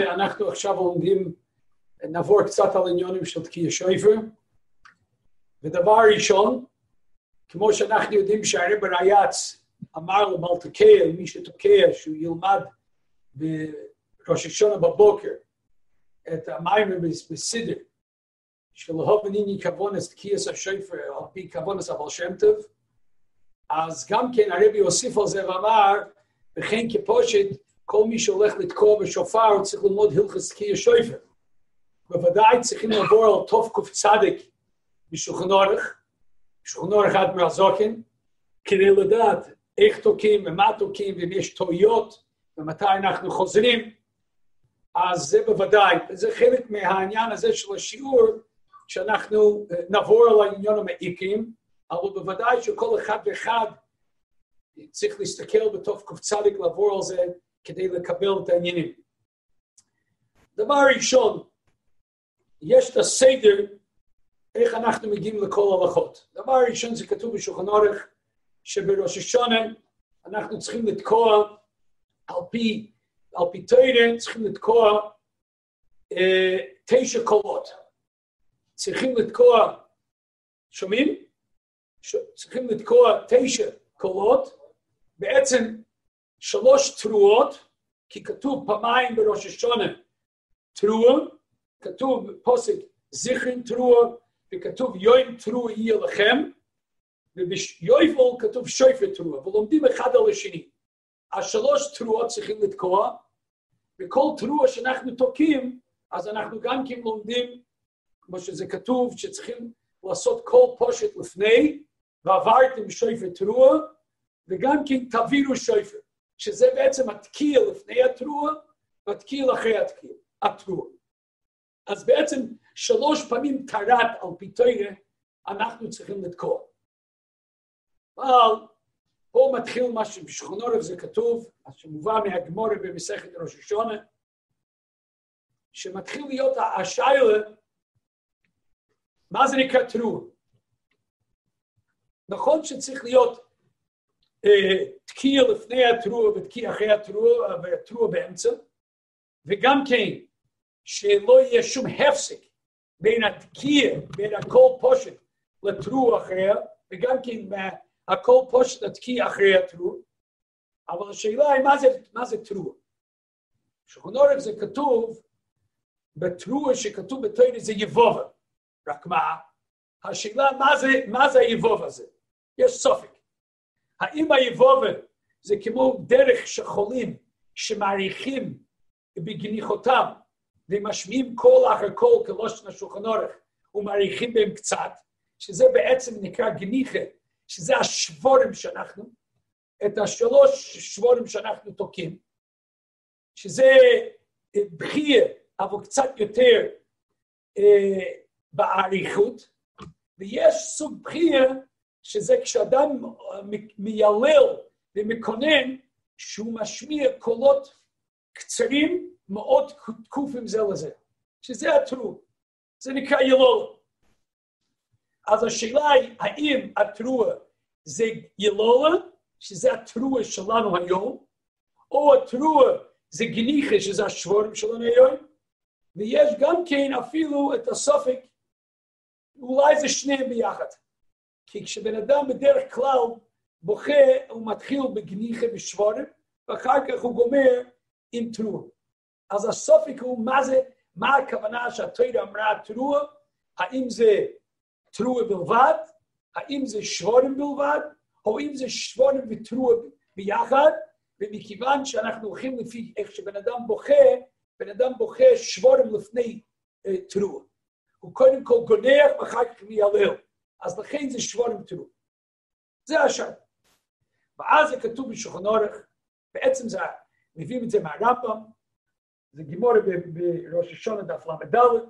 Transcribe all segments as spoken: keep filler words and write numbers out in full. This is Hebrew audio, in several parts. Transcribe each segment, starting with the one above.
אנחנו עכשיו עומדים, נעבור קצת על עניונים של תקיע שופר. ודבר ראשון, כמו שאנחנו יודעים שהרב רייץ אמר למל תוקע, מי שתוקע, שהוא ילמד בראש השונה בבוקר את המים בסדר, שלהוב ענייני כוונס תקיעס השופר, על פי כוונס הבעל שם טוב, אז גם כן הרבי הוסיף על זה ואמר, וכן כפושט, כל מי שהולך לתקוע בשופר, הוא צריך ללמוד הלכות תקיע שופר. בוודאי צריכים לעבור על טוב קוף צדיק בשולחן אורך, בשולחן אורך אדמו"ר הזקן, כדי לדעת איך תוקעים ומה תוקעים, ואם יש טעויות, ומתי אנחנו חוזרים, אז זה בוודאי, זה חלק מהעניין הזה של השיעור, שאנחנו נעבור על העניין המעיקים, אבל בוודאי שכל אחד ואחד צריך להסתכל בטוב קוף צדיק, לעבור על זה, כדי לקבל את העניינים. דבר ראשון, יש את הסדר, איך אנחנו מגיעים לכל ההלכות. דבר ראשון זה כתוב בשולחן אורך, שבראש השונה אנחנו צריכים לתקוע, על פי, על פי תורה, צריכים לתקוע אה, תשע קולות. צריכים לתקוע, שומעים? ש... צריכים לתקוע תשע קולות, בעצם שלוש תרועות, כי כתוב פעמיים בראש השונה תרועה, כתוב פוסק זכרין תרועה, וכתוב יום תרועה יהיה לכם, וביובל כתוב שופר תרועה, ולומדים אחד על השני. השלוש תרועות צריכים לתקוע, וכל תרועה שאנחנו תוקעים, אז אנחנו גם כן לומדים, כמו שזה כתוב, שצריכים לעשות כל פושט לפני, ועברתם שופר תרועה, וגם כן תבירו שופר, שזה בעצם התקיע לפני התרועה, והתקיע אחרי התקיע, התרועה. אז בעצם שלוש פעמים תרת על פי תורה, אנחנו צריכים לתקוע. אבל פה מתחיל מה שבשולחן אורך זה כתוב, שמובא מהגמרא במסכת ראש השונה, שמתחיל להיות השאלה, מה זה נקרא תרועה? נכון שצריך להיות אה, תקיע לפני התרועה ותקיע אחרי התרועה, והתרועה באמצע, וגם כן, שלא יהיה שום הפסק בין התקיע, בין הכל פושט לתרועה אחריה, וגם כן הכל פושט לתקיע אחרי התרועה. אבל השאלה היא, מה זה, מה זה תרועה? בשולחן אורך זה כתוב, בתרועה שכתוב בתורה זה יבובה. רק מה? השאלה, מה זה, מה זה היבובה הזה? יש ספק. האם היבובה זה כמו דרך שחולים שמעריכים בגניחותם, ומשמיעים קול אחר קול כלושן השולחן אורך, ומעריכים בהם קצת, שזה בעצם נקרא גניחה, שזה השבורים שאנחנו, את השלוש שבורים שאנחנו תוקעים, שזה בחיה, אבל קצת יותר אה, בעריכות, ויש סוג בחיה, שזה כשאדם מיילל ומקונן, שהוא משמיע קולות קצרים, מאוד תקופים זה לזה, שזה התרועה, זה נקרא ילולה. אז השאלה היא, האם התרועה זה ילולה, שזה התרועה שלנו היום, או התרועה זה גניחה, שזה השבורים שלנו היום, ויש גם כן אפילו את הספק, אולי זה שניהם ביחד. כי כשבן אדם בדרך כלל בוכה, הוא מתחיל בגניחה בשבורים, ואחר כך הוא גומר עם תרועה. אז הסופק הוא מה זה, מה הכוונה שהתורה אמרה תרועה, האם זה תרועה בלבד, האם זה שבורים בלבד, או אם זה שבורים ותרועה ביחד, ומכיוון שאנחנו הולכים לפי איך שבן אדם בוכה, בן אדם בוכה שבורים לפני uh, תרועה. הוא קודם כל גונח ואחר כך מיילל, אז לכן זה שבורים תרועה. זה השאלה. ואז זה כתוב בשולחן אורך, בעצם זה, מביאים את זה מהרמב"ם, זה גימורה בראש השונה דף למד ד',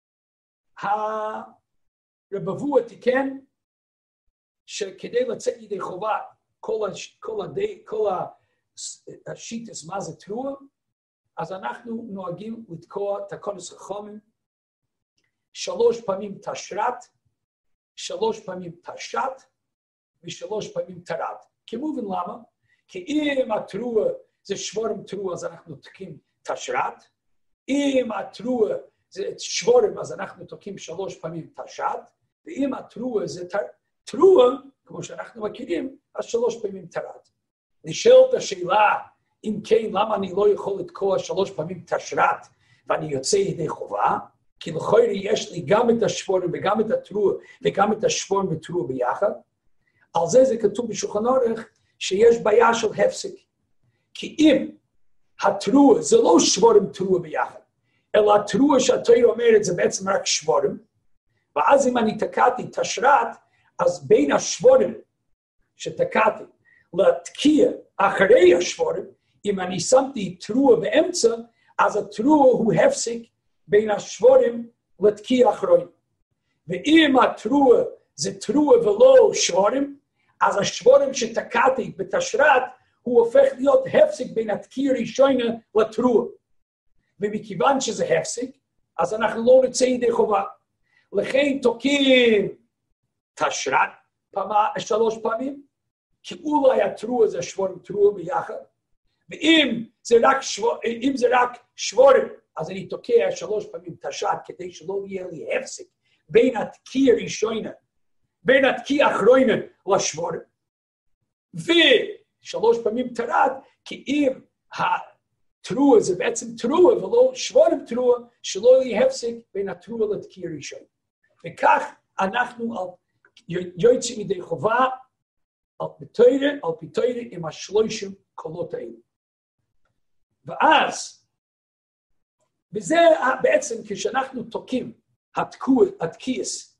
הרב אבוה תיקן שכדי לצאת ידי חובה כל, הש, כל, הדי, כל השיטס מה זה תרועה, אז אנחנו נוהגים לתקוע תקונס חכמים, שלוש פעמים תשרת, שלוש פעמים תשת, ושלוש פעמים תרד. כמובן למה? כי אם התרועה זה שבורים תרועה, אז אנחנו תוקעים תשרת, אם התרועה זה שבורים, אז אנחנו תוקעים שלוש פעמים תשת, ואם התרועה זה תרועה, כמו שאנחנו מכירים, אז שלוש פעמים תרת. נשאלת השאלה, אם כן, למה אני לא יכול לתקוע שלוש פעמים תשרת, ואני יוצא ידי חובה? כי לכאורה יש לי גם את השבורים וגם את התרועה, וגם את השבורים ותרועה ביחד. על זה זה כתוב בשולחן ערוך, שיש בעיה של הפסק. כי אם התרועה זה לא שבורים תרועה ביחד, אלא התרועה שהתורה אומרת זה בעצם רק שבורים, ואז אם אני תקעתי תשרת, אז בין השבורים שתקעתי לתקיע אחרי השבורים, אם אני שמתי תרועה באמצע, אז התרועה הוא הפסק בין השבורים לתקיע אחרון. ואם התרועה זה תרועה ולא שבורים, אז השבורים שתקעתי בתשרת, הוא הופך להיות הפסק בין התקיע הראשונה לתרועה. ומכיוון שזה הפסק, אז אנחנו לא נצא ידי חובה. לכן תוקעים תשרת פעמה, שלוש פעמים, כי אולי התרועה זה שבורים תרועה ביחד, ואם זה רק, שבור, אם זה רק שבורים, אז אני תוקע שלוש פעמים תשת, כדי שלא יהיה לי הפסק בין התקיע הראשונה, בין התקיע האחרונה לשבורים. ושלוש פעמים תרת, כי אם התרועה זה בעצם תרועה ולא שבורים תרועה, שלא יהיה הפסק בין התרועה לתקיע הראשונה. וכך אנחנו יוצאים ידי חובה, על פתירה, על פתירה עם השלושים קולות האלה. ואז, וזה בעצם כשאנחנו תוקעים התקיעס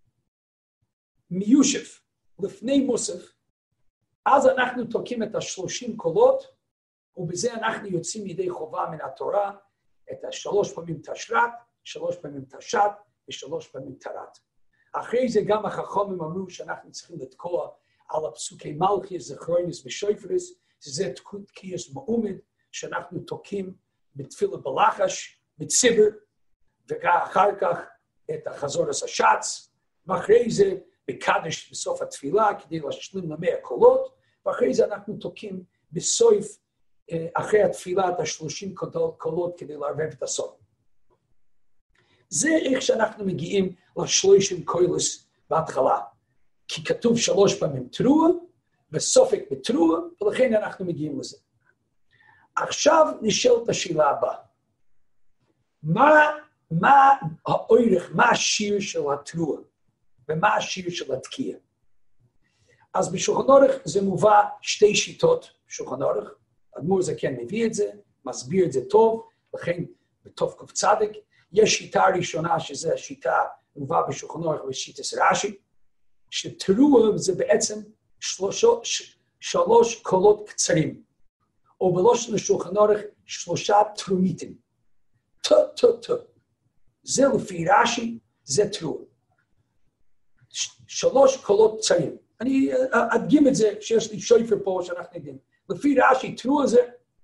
מיושף לפני מוסף, אז אנחנו תוקעים את השלושים קולות, ובזה אנחנו יוצאים ידי חובה מן התורה, את השלוש פעמים תשרת, שלוש פעמים תשת, ושלוש פעמים תרת. אחרי זה גם החכמים אמרו שאנחנו צריכים לתקוע על הפסוקי מלכיס, זכרוינס ושויפרס, שזה תקיעס מעומד, שאנחנו תוקעים בתפילה בלחש, בציבר, ואחר כך את החזורס השץ, ואחרי זה בקדש בסוף התפילה, כדי להשלים למאה קולות, ואחרי זה אנחנו תוקעים בסוף, אחרי התפילה, את השלושים קולות, כדי לערבב את הסוף. זה איך שאנחנו מגיעים לשלושים קולס בהתחלה. כי כתוב שלוש פעמים תרועה, וסופק בתרועה, ולכן אנחנו מגיעים לזה. עכשיו נשאלת השאלה הבאה. מה, מה האורך, מה השיר של התרועה, ומה השיר של התקיע? אז בשולחן ערוך זה מובא שתי שיטות בשולחן ערוך, אדמו"ר זקן מביא את זה, מסביר את זה טוב, לכן בטוב קוף צדק, יש שיטה ראשונה שזה השיטה מובא בשולחן ערוך בשיטת רש"י, שתרועה זה בעצם שלושו, ש, שלוש קולות קצרים, או בלושן השולחן ערוך שלושה תרומיתים. ט, ט, ט. זה לפי רש"י, זה תרועה. ש, שלוש קולות קצרים. אני אדגים את זה שיש לי שויפר פה שאנחנו יודעים. לפי רש"י, תרועה זה,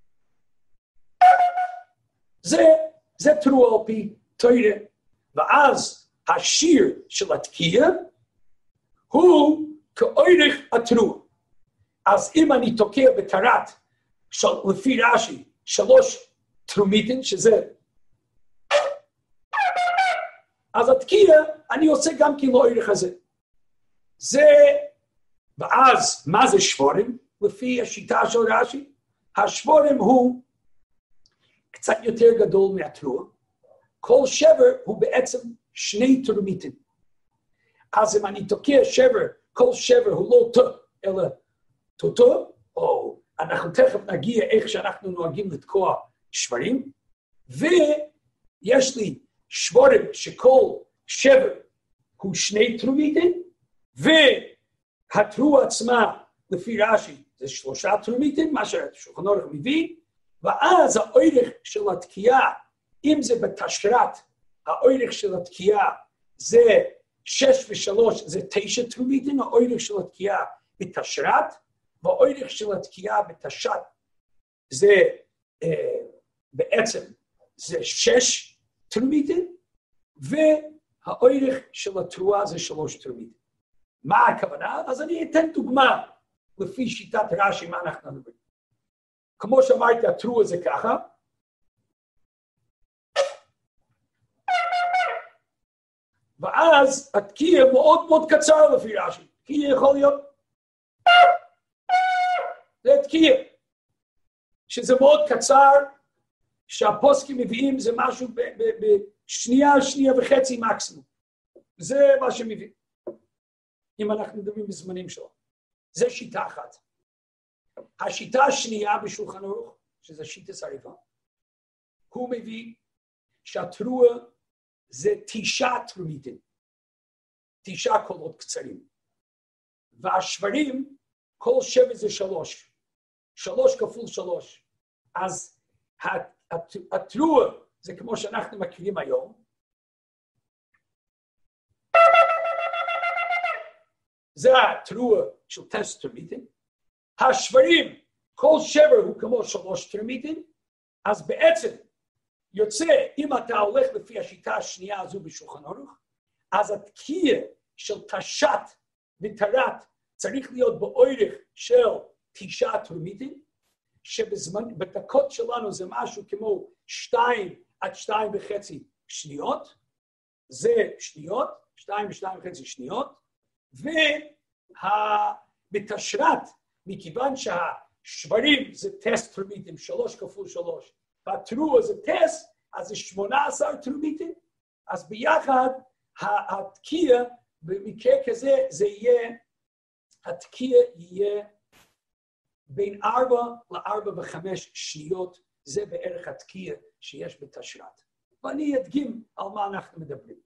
זה, זה תרועה על פי תורה. ואז השיר של התקיע הוא כאורך התרועה. אז אם אני תוקע בתרת, של, לפי רש"י, שלוש תרומיתים, שזה, אז התקיע, אני עושה גם כאילו האורך הזה. זה, ואז, מה זה שבורים? לפי השיטה של רש"י, השבורים הוא קצת יותר גדול מהתרועה. כל שבר הוא בעצם שני תרומיתים. אז אם אני תוקע שבר, כל שבר הוא לא ת, אלא תותו, או אנחנו תכף נגיע איך שאנחנו נוהגים לתקוע שברים, ויש לי שבורים שכל שבר הוא שני תרומיתים, והתרועה עצמה, לפי רש"י, זה שלושה תרומיתים, מה שהשולחן ערוך מביא, ואז האורך של התקיעה, אם זה בתשרת, האורך של התקיעה זה שש ושלוש, זה תשע תרומיתים, האורך של התקיעה בתשרת, והאורך של התקיעה בתשת, זה אה, בעצם, זה שש תרומיתים, והאורך של התרועה זה שלוש תרומיתים. מה הכוונה? אז אני אתן דוגמה, לפי שיטת רש"י, מה אנחנו מדברים. כמו שאמרתי, התרועה זה ככה, ואז התקיע מאוד מאוד קצר לפי רש"י. תקיע יכול להיות... זה תקיע. שזה מאוד קצר, שהפוסקים מביאים זה משהו בשנייה, שנייה וחצי מקסימום. זה מה שמביא. אם אנחנו מדברים בזמנים שלו. זה שיטה אחת. השיטה השנייה בשולחן ערוך, שזה שיטת הריבה, הוא מביא שהתרועה זה תשעה תרומיתים. תשעה קולות קצרים. והשברים, כל שבע זה שלוש. שלוש כפול שלוש. אז התרועה זה כמו שאנחנו מכירים היום. זה התרועה של תשע תרומיתים. השברים, כל שבר הוא כמו שלוש תרומיתים. אז בעצם יוצא, אם אתה הולך לפי השיטה השנייה הזו בשולחן ערוך, אז התקיע של תשת ותרת צריך להיות באורך של תשעה תרומיתים, שבזמן, בדקות שלנו זה משהו כמו שתיים עד שתיים וחצי שניות, זה שניות, שתיים ושתיים וחצי שניות, ובתשרת, מכיוון שהשברים זה טסט תרומיתים, שלוש כפול שלוש, והתרועה זה טסט, אז זה שמונה עשר תרומיתים, אז ביחד התקיע, במקרה כזה, זה יהיה, התקיע יהיה בין ארבע לארבע וחמש שניות, זה בערך התקיע שיש בתשרת. ואני אדגים על מה אנחנו מדברים.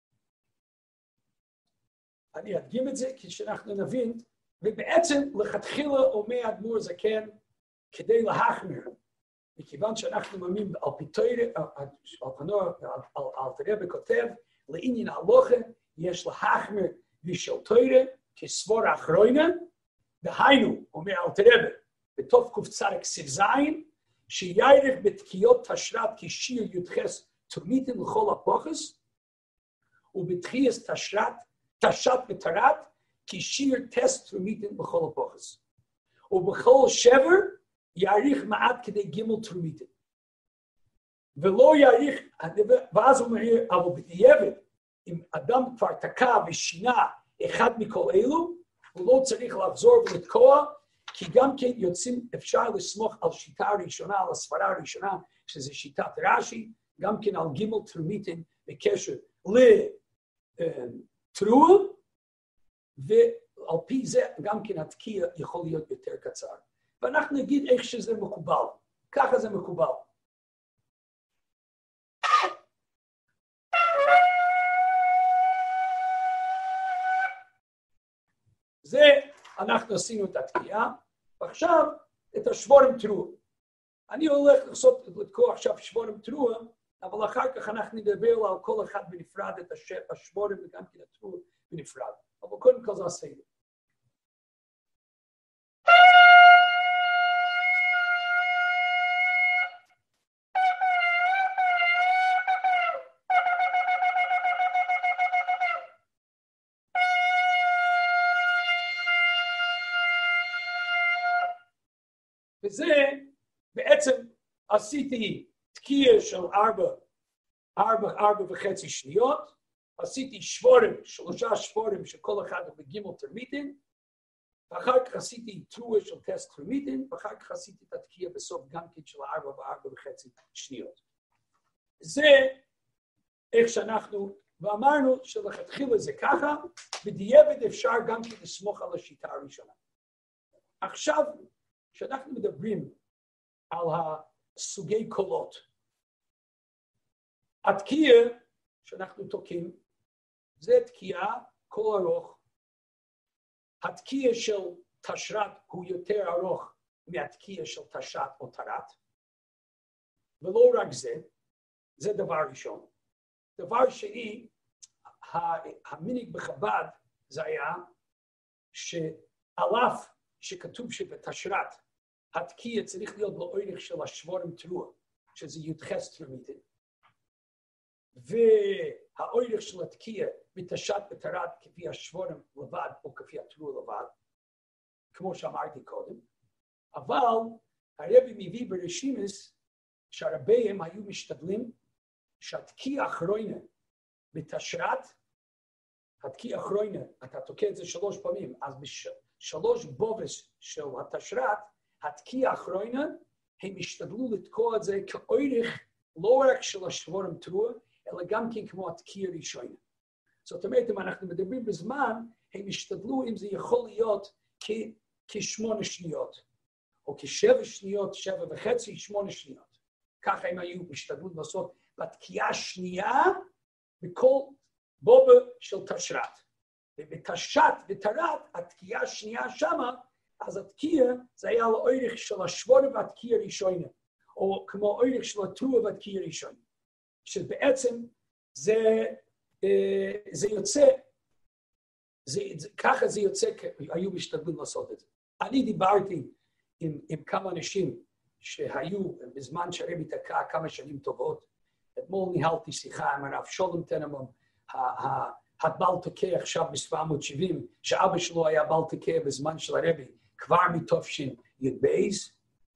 אני אדגים את זה כשאנחנו נבין, ובעצם לכתחילה אומר אדמו"ר זקן, כדי להחמיר, מכיוון שאנחנו מאמינים על פיתוי, על פנור, על תראה וכותב, לעניין ההלוכה, יש להחמיר בשל תוירה, כסבור האחרונה, דהיינו, אומר אל תראה, בתוף קופצרק סבזיים, שיערך בתקיעות תשרת כשיר יודחס תרומיתים לכל הפוחס, ובתחייס תשרת, תשת ותרת, כשיר טסט תרומיתים לכל הפוחס. ובכל שבר, יעריך מעט כדי גימל תרומיתים. ולא יעריך, ואז הוא אומר, אבל בדיעבד, אם אדם כבר תקע ושינה אחד מכל אלו, הוא לא צריך לחזור ולתקוע, כי גם כן יוצאים, אפשר לסמוך על שיטה הראשונה, על הסברה הראשונה, שזה שיטת רש"י, גם כן על גימל תרומיתים בקשר לתרועה, ועל פי זה גם כן התקיע יכול להיות יותר קצר. ואנחנו נגיד איך שזה מקובל. ככה זה מקובל. זה, אנחנו עשינו את התקיעה, ועכשיו את השבורם תרועה. אני הולך לעשות, לתקוע עכשיו שבורם תרועה, אבל אחר כך אנחנו נדבר על כל אחד בנפרד, את השבורם וגם כן התרועה בנפרד. אבל קודם כל זה הסדר. וזה בעצם עשיתי תקיע של ארבע, ארבע, ארבע וחצי שניות, עשיתי שבורם, שלושה שבורם שכל אחד בגימל תרומיתים, ואחר כך עשיתי תרועה של טסט תרומיתים, ואחר כך עשיתי את התקיע בסוף גם כן של ארבע וארבע וחצי שניות. זה איך שאנחנו, ואמרנו שלכתחילה זה ככה, בדיעבד אפשר גם כן לסמוך על השיטה הראשונה. עכשיו, כשאנחנו מדברים על הסוגי קולות, התקיע שאנחנו תוקעים, זה תקיעה קול ארוך. התקיע של תשרת הוא יותר ארוך מהתקיע של תשת או תרת. ולא רק זה, זה דבר ראשון. דבר שני, המנהג בחב"ד זה היה שעל אף שכתוב שבתשרת התקיע צריך להיות באורך של השבורם תרועה, שזה יודחס תרומיתים. והאורך של התקיע בתשת ותרת כפי השבורם לבד או כפי התרועה לבד, כמו שאמרתי קודם. אבל הרבי מביא ברשימס שהרביהם היו משתדלים שהתקיע האחרונה בתשרת התקיע אחרונה, אתה תוקע את זה שלוש פעמים, אז בשלוש בובס של התשרת, התקיע אחרונה, הם השתדלו לתקוע את זה כאורך, לא רק של השבורם תרועה, אלא גם כן כמו התקיע ראשונה. זאת אומרת, אם אנחנו מדברים בזמן, הם השתדלו אם זה יכול להיות כ, כשמונה שניות, או כשבע שניות, שבע וחצי, שמונה שניות. ככה הם היו משתדלות לעשות בתקיעה השנייה, בכל בובה של תשרת. ובתשת ותרת, התקיעה השנייה שמה, אז התקיעה זה היה לאורך של השבורם והתקיע ראשונה, או כמו אורך של התרועה והתקיע ראשונה. שבעצם זה, זה יוצא, זה, זה, ככה זה יוצא, היו משתדלים לעשות את זה. אני דיברתי עם, עם כמה אנשים שהיו בזמן שהרבי תקע כמה שנים טובות. אתמול ניהלתי שיחה עם הרב שולם טננבאום, הבעל תוקע עכשיו ב-שבע מאות שבעים, שאבא שלו היה בעל תוקע בזמן של הרבי, כבר מתופשין י"בייז,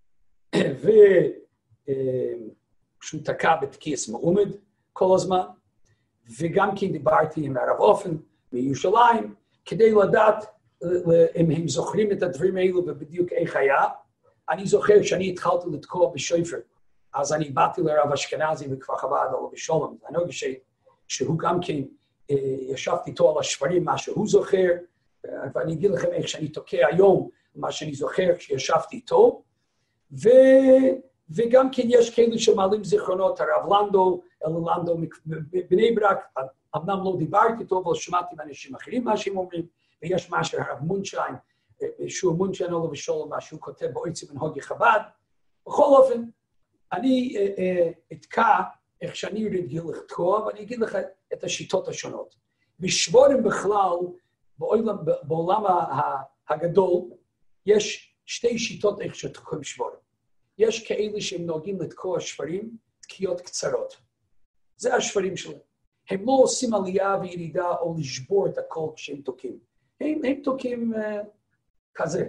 ושהוא תקע בתקיעס מעומד כל הזמן, וגם כן דיברתי עם הרב אופן בירושלים, כדי לדעת אם הם זוכרים את הדברים האלו ובדיוק איך היה. אני זוכר שאני התחלתי לתקוע בשופר, אז אני באתי לרב אשכנזי בכפר חב"ד, או בשולם, אני לא חושב שהוא גם כן, ישבתי איתו על השברים, מה שהוא זוכר, ואני אגיד לכם איך שאני תוקע היום, מה שאני זוכר כשישבתי איתו, ו... וגם כן יש כאלה שמעלים זיכרונות, הרב לנדו, אלה לנדו בבני ברק, אמנם לא דיברתי איתו, אבל שמעתי מאנשים אחרים מה שהם אומרים, ויש מה שהרב מונשיין, שהוא מונשיין עליו ושולם, מה שהוא כותב באויצי מנהוגי חב"ד. בכל אופן, אני אתקע איך שאני רגיל לתקוע, ואני אגיד לך את השיטות השונות. בשבורם בכלל, בעולם, בעולם הגדול, יש שתי שיטות איך שתקועים שבורם. יש כאלה שהם נוהגים לתקוע שברים, תקיעות קצרות. זה השברים שלהם. הם לא עושים עלייה וירידה או לשבור את הכל כשהם תוקעים. הם, הם תוקעים uh, כזה.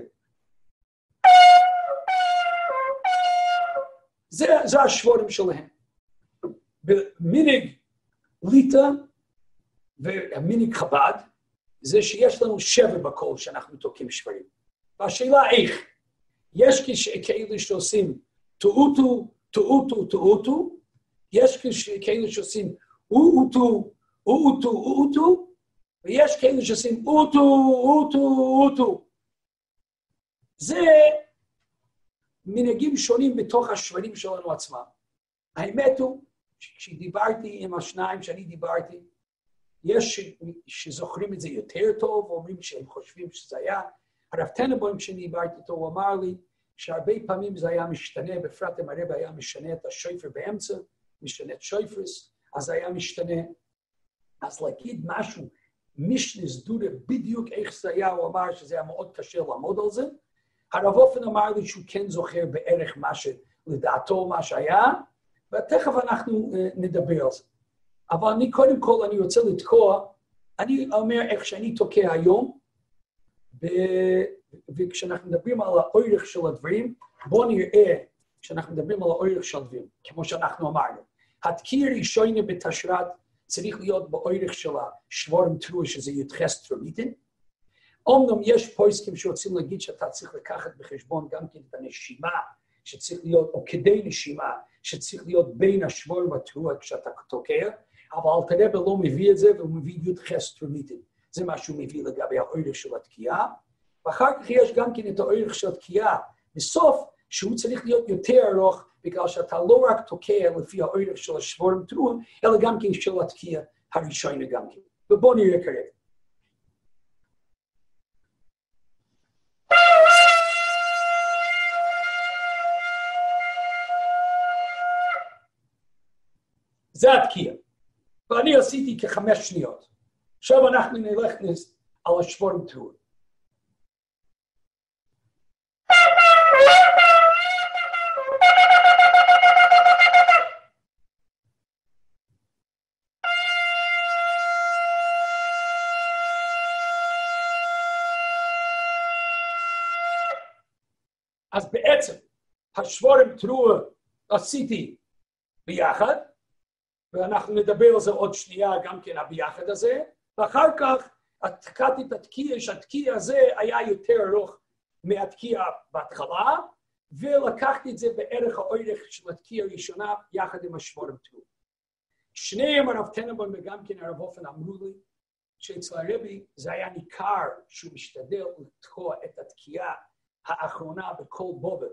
זה, זה השבורים שלהם. במיניג ליטה והמיניג חב"ד, זה שיש לנו שבע בקול שאנחנו תוקעים שברים. והשאלה איך? יש כאלה שעושים טעותו, טעותו, טעותו, יש כאלה שעושים אוטו, אוטו, אוטו, ויש כאלה שעושים אוטו, אוטו, אוטו. זה מנהגים שונים בתוך השברים שלנו עצמם. האמת הוא, כשדיברתי עם השניים שאני דיברתי, יש שזוכרים את זה יותר טוב, ואומרים שהם חושבים שזה היה. הרב טננבאום כשאני דיברתי איתו, הוא אמר לי שהרבה פעמים זה היה משתנה, בפרט אם הרב היה משנה את השופר באמצע, משנה את שופרס, אז זה היה משתנה. אז להגיד משהו, משנס דודה בדיוק איך זה היה, הוא אמר שזה היה מאוד קשה לעמוד על זה. הרב אופן אמר לי שהוא כן זוכר בערך מה שלדעתו מה שהיה, ותכף אנחנו נדבר על זה. אבל אני קודם כל, אני רוצה לתקוע, אני אומר איך שאני תוקע היום, וכשאנחנו מדברים על האורך של הדברים, בואו נראה, כשאנחנו מדברים על האורך של הדברים, כמו שאנחנו אמרנו, התקיע ראשונה בתשרת צריך להיות באורך של השבורם תרועה, שזה יתחס טרומיתן. אומנם יש פוסקים שרוצים להגיד שאתה צריך לקחת בחשבון גם כן את הנשימה, שצריך להיות, או כדי נשימה, שצריך להיות בין השבורם והתרועה כשאתה תוקע, אבל אלתר רבי לא מביא את זה, והוא מביא יתחס טרומיתן. זה מה שהוא מביא לגבי האורך של התקיעה, ואחר כך יש גם כן את האורך של התקיעה, בסוף שהוא צריך להיות יותר ארוך, בגלל שאתה לא רק תוקע לפי האורך של השבורם תרועה, אלא גם כן של התקיעה הראשונה גם כן. ובואו נראה כרגע. זה התקיעה. ואני עשיתי כחמש שניות. עכשיו אנחנו נלך על השבורם תרועה. אז בעצם, השבורם תרועה עשיתי ביחד, ואנחנו נדבר על זה עוד שנייה גם כן הביחד הזה, ואחר כך, התקעתי את התקיע, שהתקיע הזה היה יותר ארוך מהתקיע בהתחלה, ולקחתי את זה בערך האורך של התקיע הראשונה, יחד עם השבורים תרועה. שניהם הרב טננבוים וגם כן הרב הופמן אמרו לי, שאצל הרבי זה היה ניכר שהוא משתדל לתקוע את התקיעה האחרונה בכל בובל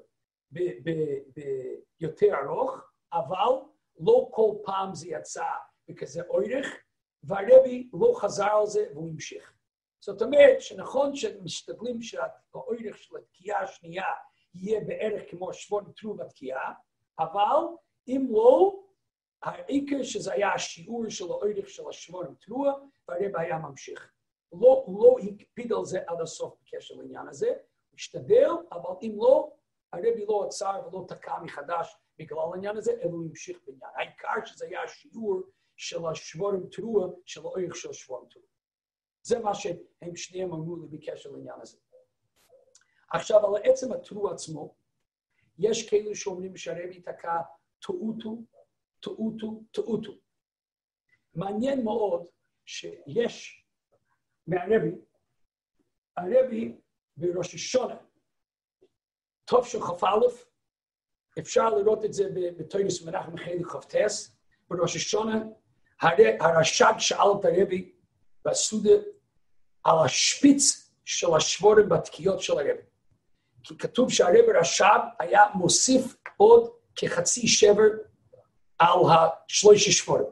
ביותר ארוך, אבל לא כל פעם זה יצא בכזה אורך, והרבי לא חזר על זה והוא המשיך. זאת אומרת שנכון שמשתדלים שהאורך של התקיעה השנייה יהיה בערך כמו השבורים תרועה בתקיעה, אבל אם לא, העיקר שזה היה השיעור של האורך של השבורים תרועה, והרבי היה ממשיך. לא, הוא לא הקפיד על זה עד הסוף בקשר לעניין הזה, הוא השתדל, אבל אם לא, הרבי לא עצר ולא תקע מחדש בגלל העניין הזה, אלא הוא המשיך בעניין. העיקר שזה היה השיעור של השבורים תרועה, של האורך של השבורים תרועה. זה מה שהם שניהם אמרו לי בקשר לעניין הזה. עכשיו, על עצם התרועה עצמו, יש כאלה שאומרים שהרבי תקע טעותו, טעותו, טעותו. מעניין מאוד שיש מהרבי, הרבי בראש השונה, טוב של כ"א, אפשר לראות את זה בתורת מנחם חלק כ"ט, בראש השונה, הרש"ג שאל את הרבי בסעודה על השפיץ של השבורים בתקיעות של הרבי. כי כתוב שהרבי רש"ב היה מוסיף עוד כחצי שבר על השלוש שבורים.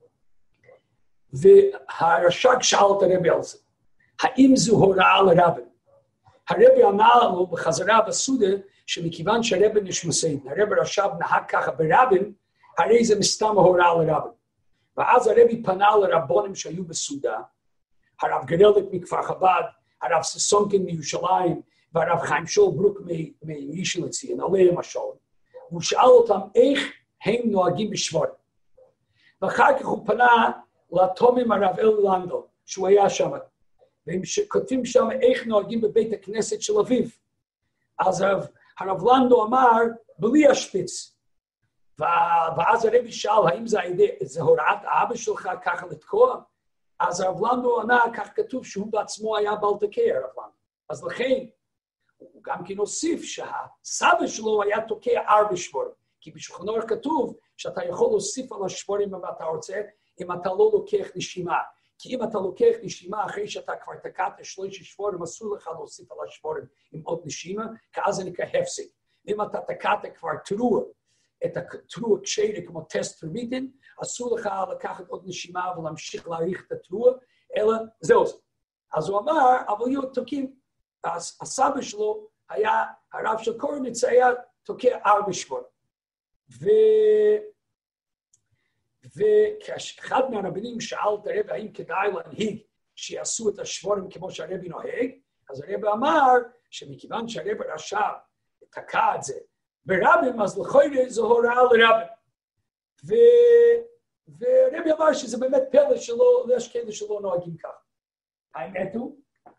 והרש"ג שאל את הרבי על זה, האם זו הוראה לרבי? הרבי אמר לו בחזרה בסעודה, שמכיוון שהרבי נשמוסיין, הרבי רש"ב נהג ככה ברבים, הרי זה מסתם ההוראה לרבי. ואז הרבי פנה לרבונים שהיו בסעודה, הרב גרלית מכפר חב"ד, הרב ססונקין מירושלים, והרב חיים שולברוק מראשון לציון, עליהם השלום. הוא שאל אותם איך הם נוהגים בשבורים. ואחר כך הוא פנה לתומם הרב אלי לנדו, שהוא היה שם. והם כותבים שם איך נוהגים בבית הכנסת של אביו. אז הרב, הרב לנדו אמר, בלי השפיץ. ואז הרבי שאל, האם זה, זה הוראת האבא שלך ככה לתקוע? אז הרב לנדו ענה, כך כתוב שהוא בעצמו היה בעל תקע, הרב לנדו. אז לכן, הוא גם כן הוסיף שהסבא שלו היה תוקע ארבע שבורים. כי בשולחן אורך כתוב שאתה יכול להוסיף על השבורים אם אתה רוצה, אם אתה לא לוקח נשימה. כי אם אתה לוקח נשימה אחרי שאתה כבר תקעת שלוש שבורים, אסור לך להוסיף על השבורים עם עוד נשימה, כי אז זה נקרא הפסק. אם אתה תקעת כבר תרועה, את התרועה כשרה כמו טסט טרמיטין, אסור לך לקחת עוד נשימה ולהמשיך להאריך את התרועה, אלא זהו זה. אז הוא אמר, אבל יהיו תוקים, אז הסבא שלו היה, הרב של קורניץ היה תוקע ארבע שבורים. ו... וכאחד מהרבנים שאל את הרבי האם כדאי להנהיג שיעשו את השבורים כמו שהרבי נוהג, אז הרבי אמר שמכיוון שהרבי רש"ב תקע את זה ברבים, אז לכאורה זו הוראה לרבים. ו... והרבי אמר שזה באמת פלא שלא, יש כאלה שלא נוהגים ככה. האמת הוא,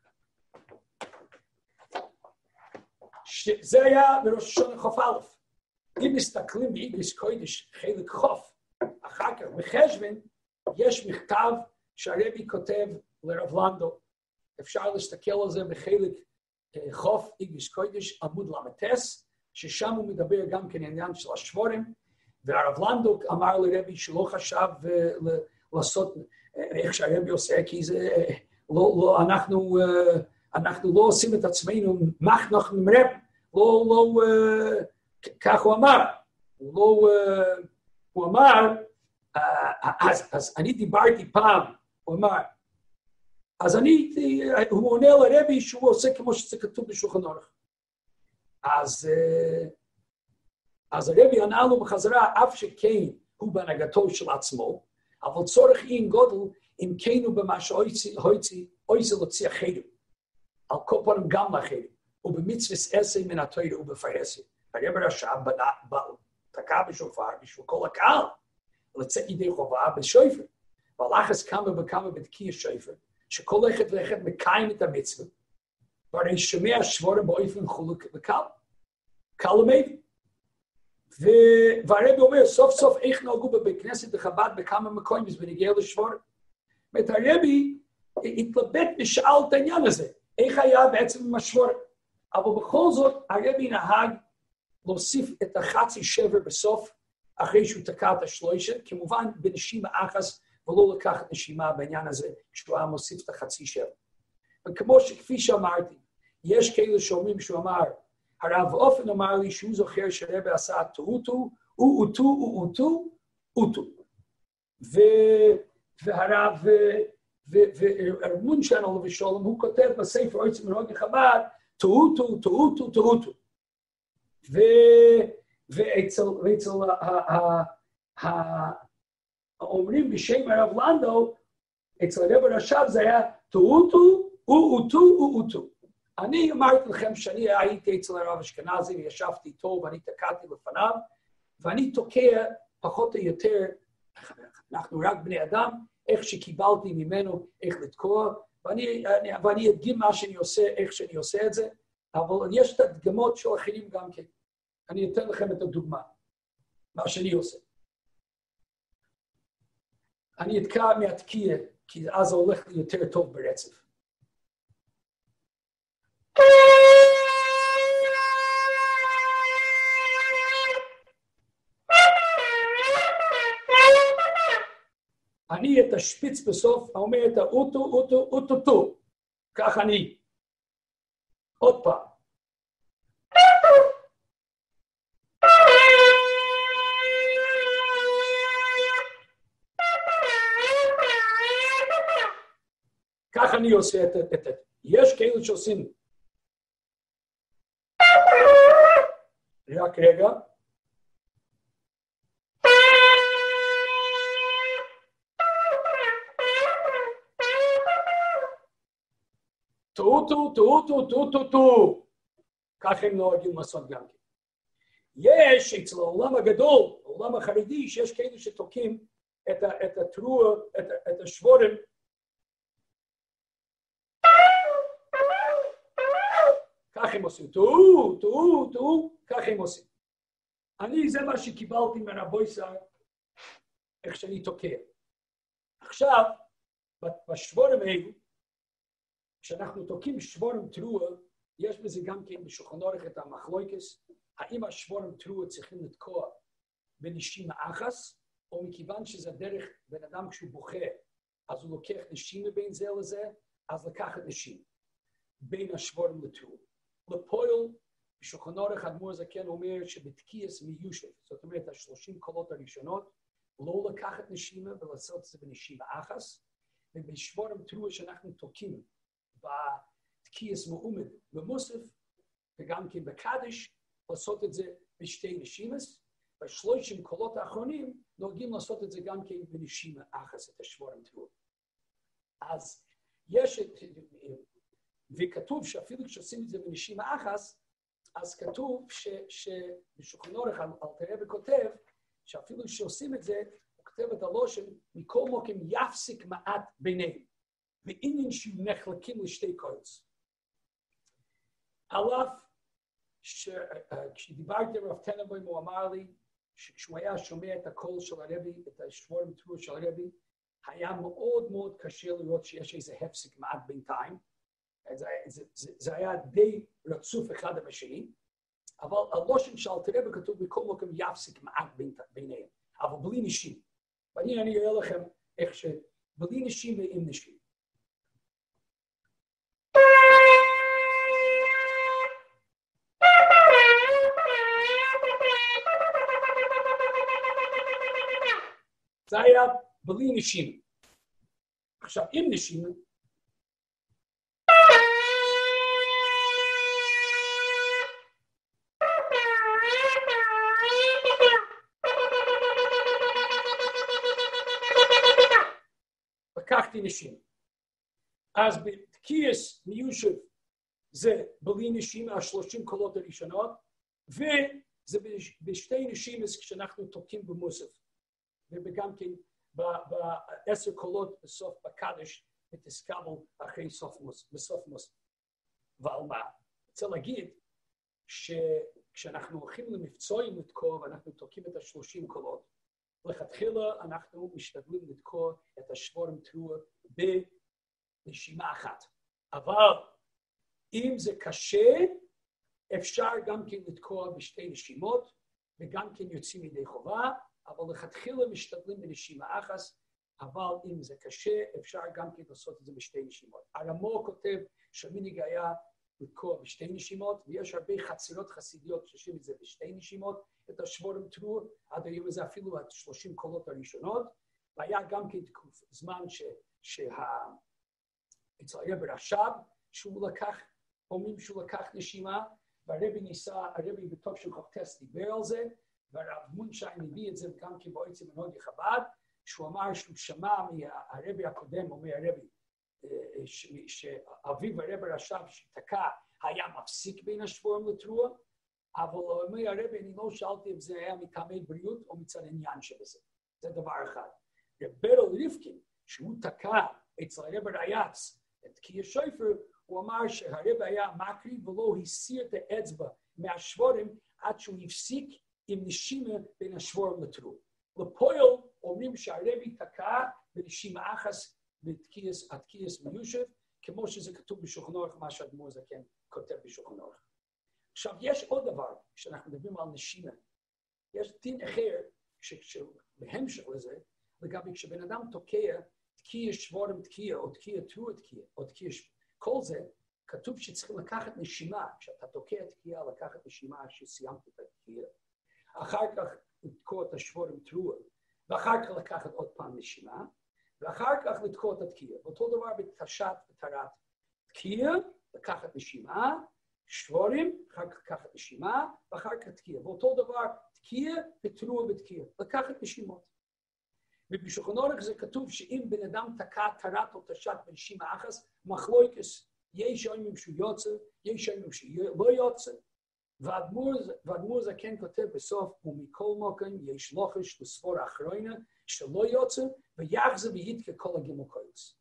שזה היה בראש השונה כ"א. אם מסתכלים באיגריס קודש חלק חוף, אחר כך בחשבון, יש מכתב שהרבי כותב לרב לנדו. אפשר להסתכל על זה בחלק חוף, איגריס קודש, עמוד למטס, ששם הוא מדבר גם כן עניין של השבורים, והרב לנדו אמר לרבי שלא חשב לעשות איך שהרבי עושה, כי זה, לא, לא, אנחנו, אנחנו לא עושים את עצמנו, מה אנחנו מרב, לא, לא, כך הוא אמר, הוא לא, הוא אמר, אז, אז אני דיברתי פעם, הוא אמר, אז אני, הוא עונה לרבי שהוא עושה כמו שזה כתוב בשולחן אורך. אז, אז הרבי ענה לו בחזרה, אף שכן הוא בהנהגתו של עצמו, אבל צורך אין גודל, אם כן הוא במה שהויצי, הויצי להוציא החדר, על כל פעם גם לחדר, ובמצווה עשה מן התורה ובפרסה. הרבי רש"ב תקע בשופר בשביל כל הקהל, לצאת ידי חובה בשופר, והלחץ כמה וכמה בתקיע שופר, שכל אחד ואחד מקיים את המצווה, והרי שומע שבורים באופן חולק וקל, קל ומבין. והרבי אומר, סוף סוף איך נהגו בבית כנסת בחב"ד בכמה מקומות בנגיע לשבורים. זאת אומרת, הרבי התלבט ושאל את העניין הזה, איך היה בעצם עם השבורים. אבל בכל זאת, הרבי נהג להוסיף את החצי שבר בסוף, אחרי שהוא תקע את השלושה, כמובן בנשימה אחת, ולא לקחת נשימה בעניין הזה, כשהוא היה מוסיף את החצי שבר. וכמו שכפי שאמרתי, יש כאלה שאומרים שהוא אמר, הרב אופן אמר לי שהוא זוכר שהרבי עשה טעותו, הוא אוטו, הוא אוטו, אוטו. והרב, והרמונשן עליו ושלום, הוא כותב בספר ארץ מנהג חב"ד, טעותו, טעותו, טעותו. ואצל האומרים בשם הרב לנדו, אצל הרב רש"ב זה היה טעותו, הוא אוטו, הוא אוטו. אני אמרתי לכם שאני הייתי אצל הרב אשכנזי וישבתי איתו ואני תקעתי לפניו, ואני תוקע פחות או יותר, אנחנו רק בני אדם, איך שקיבלתי ממנו, איך לתקוע, ואני, אני, ואני אדגים מה שאני עושה, איך שאני עושה את זה, אבל יש את הדגמות של אחרים גם כן. אני אתן לכם את הדוגמה, מה שאני עושה. אני אתקע מהתקיע, כי אז זה הולך לי יותר טוב ברצף. אני את השפיץ בסוף, אומר את האוטו, אוטו, אוטו, טו. כך אני. עוד פעם. כך אני עושה את זה. יש כאלה שעושים. רק רגע. טו, טו, טו, טו, טו, טו, טו. כך הם נוהגים לעשות גם כן. יש אצל העולם הגדול, העולם החרדי, שיש כאלה שתוקעים את התרועה, את השבורים, כך הם עושים, טו, טו, טו, כך הם עושים. אני, זה מה שקיבלתי מרבי שר, איך שאני תוקע. עכשיו, בשבורים האלו, כשאנחנו תוקעים שבורים תרועה, יש בזה גם כן בשולחן אורך את המחלוקס, האם השבורים תרועה צריכים לתקוע בנשימה אחת, או מכיוון שזה דרך בן אדם כשהוא בוכה, אז הוא לוקח נשימה בין זה לזה, אז לקחת נשימה בין השבורים לתרועה. לפועל, בשולחן אורך האדמו"ר הזקן אומר שבתקיעס מיושב, זאת אומרת, השלושים קולות הראשונות, לא לקחת נשימה ולעשות את זה בנשימה אחת, ובשבורים תרועה שאנחנו תוקעים בתקיעס מעומד במוסף, וגם כן בקדש, לעשות את זה בשתי נשימס, בשלושים קולות האחרונים, נוהגים לעשות את זה גם כן בנשימה אחת, את השבורים תרועה. אז יש את... וכתוב שאפילו כשעושים את זה בנשימה אחת, אז כתוב שבשולחן אורך אלתר רבי כותב, שאפילו כשעושים את זה, הוא כותב את הלושן, מכל מוקם יפסיק מעט ביניהם, ועניין שהם נחלקים לשתי קולות. על אף כשדיברתי עם רב טננבוים, הוא אמר לי, כשהוא היה שומע את הקול של הרבי, את השבורים תרועה של הרבי, היה מאוד מאוד קשה לראות שיש איזה הפסיק מעט בינתיים, זה, זה, זה, זה היה די רצוף אחד עם השני, אבל הלושן של אלתר רבי כתוב בכל מקום יפסיק מעט ביניהם, אבל בלי נשים. ואני אני אראה לכם איך שבלי נשים ועם נשים. זה היה בלי נשים. עכשיו, עם נשים, לקחתי נשים. אז בתקיעס מיושב זה בלי נשים, השלושים קולות הראשונות, וזה בשתי נשים כשאנחנו תוקעים במוסף. וגם כן בעשר קולות בסוף בקדש, ותסקבל אחרי סוף מוסף, בסוף מוסף. אבל מה? רוצה להגיד שכשאנחנו הולכים למבצעים לתקוע, ואנחנו תוקעים את השלושים קולות, לכתחילה אנחנו משתדלים לתקוע את השבורים תרועה נשימה אחת. אבל אם זה קשה, אפשר גם כן לתקוע בשתי נשימות, וגם כן יוצאים ידי חובה, אבל לכתחילה משתדלים בנשימה אחת, אבל אם זה קשה, אפשר גם כן לעשות את זה בשתי נשימות. הרמ"א כותב שהמנהג היה לתקוע בשתי נשימות, ויש הרבה חצרות חסידיות שעושים את זה בשתי נשימות, את השבורם טרור, עד היום הזה אפילו ה-שלושים קולות הראשונות, והיה גם כן זמן שה... אצל הרב רש"ב, שהוא לקח, אומרים שהוא לקח נשימה, והרבי ניסה, הרבי בתוך של חוקטס דיבר על זה, והרב מונשיין הביא את זה גם כן בעצם מנהיג חב"ד, שהוא אמר שהוא שמע מהרבי הקודם, אומר הרבי, שאביו הרבי רש"ב שתקע היה מפסיק בין השבורם לתרועה, אבל אומר הרבי, אני לא שאלתי אם זה היה מטעמי בריאות או מצד עניין שבזה. זה דבר אחד. ברל רבקין, שהוא תקע אצל הרבי רייץ את תקיע שופר, הוא אמר שהרבי היה מקריב ולא הסיר את האצבע מהשבורם עד שהוא הפסיק עם נשימה בין השבורם לתרועה. לפועל אומרים שהרבי תקע בנשימה אחת בתקיעס מיושב, כמו שזה כתוב בשולחן ערוך, מה שהאדמו"ר הזקן כותב בשולחן ערוך. עכשיו, יש עוד דבר, כשאנחנו מדברים על נשימה. יש דין אחר, בהמשך לזה, לגבי כשבן אדם תוקע, תקיע שבורם תקיע, או תקיע תרועה תקיע, או תקיע, כל זה, כתוב שצריכים לקחת נשימה, כשאתה תוקע תקיע, לקחת נשימה שסיימת את התקיע, אחר כך לתקוע את השבורם תרועה, ואחר כך לקחת עוד פעם נשימה, ואחר כך לתקוע את התקיע. אותו דבר בתשת ותרת תקיע, לקחת נשימה, שבורים, אחר כך לקחת נשימה, ואחר כך תקיע. ואותו דבר תקיע ותרועה ותקיע, לקחת נשימות. ובשולחן ערוך זה כתוב שאם בן אדם תקע תרת או תשת בנשימה אחת, מחלוקס, יש אומרים שהוא יוצא, יש אומרים שהוא לא יוצא, והאדמו"ר זקן כותב בסוף, ומכל מקום יש לוחש לספור האחרונה, שלא יוצא, ויחזר ויתקע כל הגימוקויוס.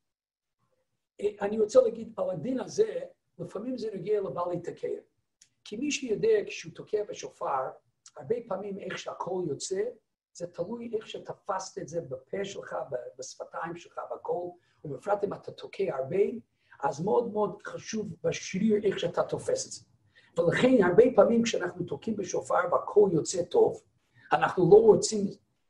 אני רוצה להגיד, על הדין הזה, לפעמים זה נגיע לבעלי תקע. כי מי שיודע כשהוא תוקע בשופר, הרבה פעמים איך שהקול יוצא, זה תלוי איך שתפסת את זה בפה שלך, בשפתיים שלך, בקול, ובפרט אם אתה תוקע הרבה, אז מאוד מאוד חשוב בשריר איך שאתה תופס את זה. ולכן הרבה פעמים כשאנחנו תוקעים בשופר והקול יוצא טוב, אנחנו לא רוצים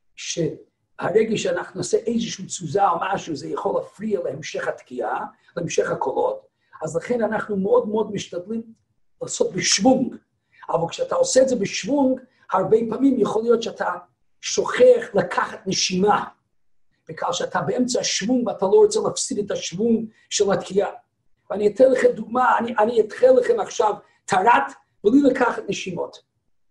שהרגע שאנחנו נעשה איזושהי תזוזה או משהו, זה יכול להפריע להמשך התקיעה, להמשך הקולות, אז לכן אנחנו מאוד מאוד משתדלים לעשות בשוונג. אבל כשאתה עושה את זה בשוונג, הרבה פעמים יכול להיות שאתה שוכח לקחת נשימה, בגלל שאתה באמצע השוונג ואתה לא רוצה להפסיד את השוונג של התקיעה. ואני אתן לכם דוגמה, אני, אני אתחיל לכם עכשיו תרת בלי לקחת נשימות.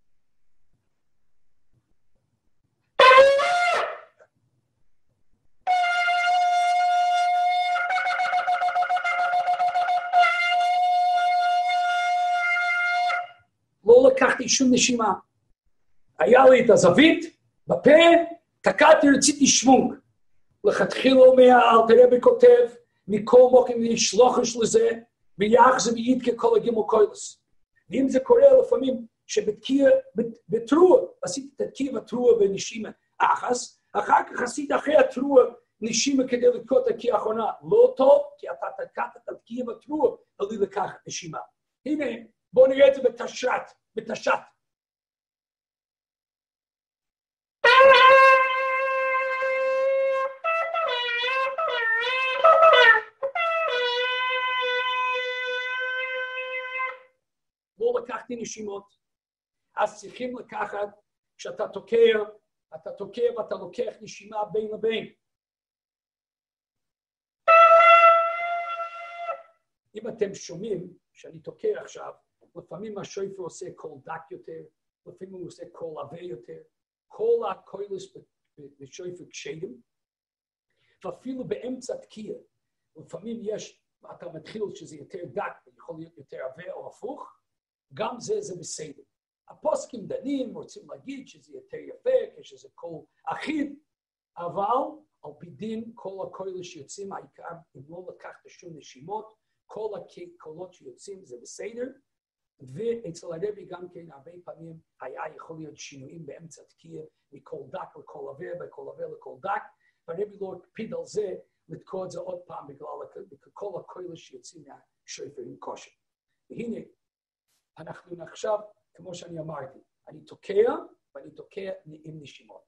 לא לקחתי שום נשימה. היה לי את הזווית בפה, תקעתי, רציתי שוונג. לכתחילה מהאלתר רבי כותב, מכל מוקם יש לוחש לזה, ויחזר ויתקע כל הגימוקויוס. ואם זה קורה לפעמים שבתקיע, בתרועה, עשית תקיע בתרועה בנשימה אחס, אחר כך עשית אחרי התרועה נשימה כדי לתקוע את התקיע האחרונה. לא טוב, כי אתה תקעת את התקיע בתרועה, בלי לקחת נשימה. הנה, בואו נראה את זה בתשרת, בתשת. לא לקחתי נשימות, אז צריכים לקחת, כשאתה תוקע, אתה תוקע ואתה לוקח נשימה בין לבין. אם אתם שומעים שאני תוקע עכשיו, לפעמים השופר עושה קול דק יותר, לפעמים הוא עושה קול עבה יותר, כל הקולס בשופר קשיים, ואפילו באמצע תקיע, לפעמים יש, אתה מתחיל שזה יותר דק, יכול להיות יותר עבה או הפוך, גם זה, זה בסדר. הפוסקים דנים, רוצים להגיד שזה יותר יפה, כשזה קול אחיד, אבל על פי דין, כל הקולות שיוצאים, העיקר, אם לא לקחת שום נשימות, כל הקולות שיוצאים זה בסדר, ואצל הרבי גם כן הרבה פעמים היה יכול להיות שינויים באמצע תקיע, מקול דק לקול עבה, וקול עבה לקול דק, והרבי לא הקפיד על זה, לתקוע את זה עוד פעם בגלל כל הקול שיוצאים מהשופר עם כושר. והנה, אנחנו עכשיו, כמו שאני אמרתי, אני תוקע, ואני תוקע עם נשימות.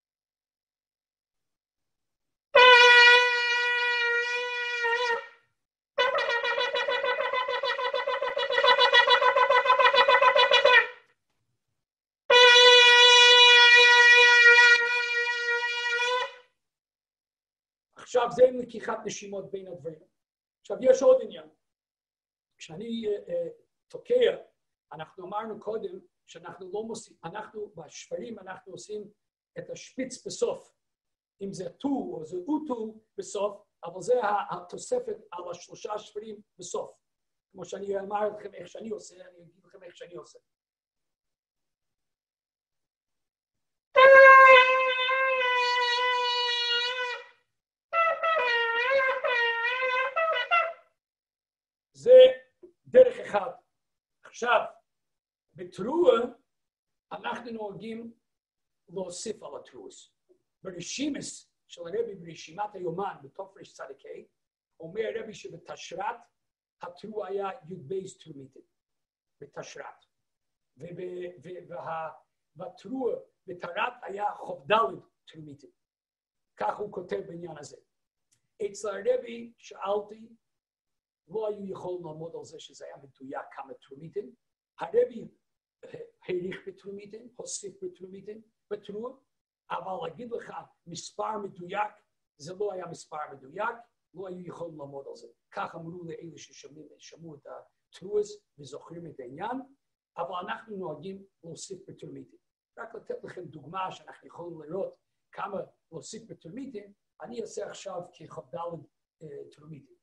עכשיו זה עם לקיחת נשימות בין הדברים. עכשיו יש עוד עניין. כשאני uh, uh, תוקע, אנחנו אמרנו קודם שאנחנו לא מוסיפים, אנחנו בשפרים אנחנו עושים את השפיץ בסוף. אם זה טו או זה אוטו בסוף, אבל זה התוספת על השלושה שפרים בסוף. כמו שאני אמר לכם איך שאני עושה, אני אגיד לכם איך שאני עושה. זה דרך אחד. עכשיו, בתרועה, אנחנו נוהגים להוסיף על התרועס. ברשימס של הרבי, ברשימת היומן, בתופרש צדיקי, אומר הרבי שבתשרת, התרועה היה י"בייס תרומיתים, בתשרת. ובתרועה, בתרת היה חובדלת תרומיתים. כך הוא כותב בעניין הזה. אצל הרבי שאלתי, לא היו יכולים לעמוד על זה שזה היה מדויק כמה תרומיתים. הרבי העריך בתרומיתים, הוסיף בתרומיתים, בתרועה, אבל להגיד לך מספר מדויק, זה לא היה מספר מדויק, לא היו יכולים לעמוד על זה. כך אמרו לאלה ששמעו את התרועס וזוכרים את העניין, אבל אנחנו נוהגים להוסיף בתרומיתים. רק לתת לכם דוגמה שאנחנו יכולים לראות כמה להוסיף בתרומיתים, אני אעשה עכשיו כחבדלת תרומיתים.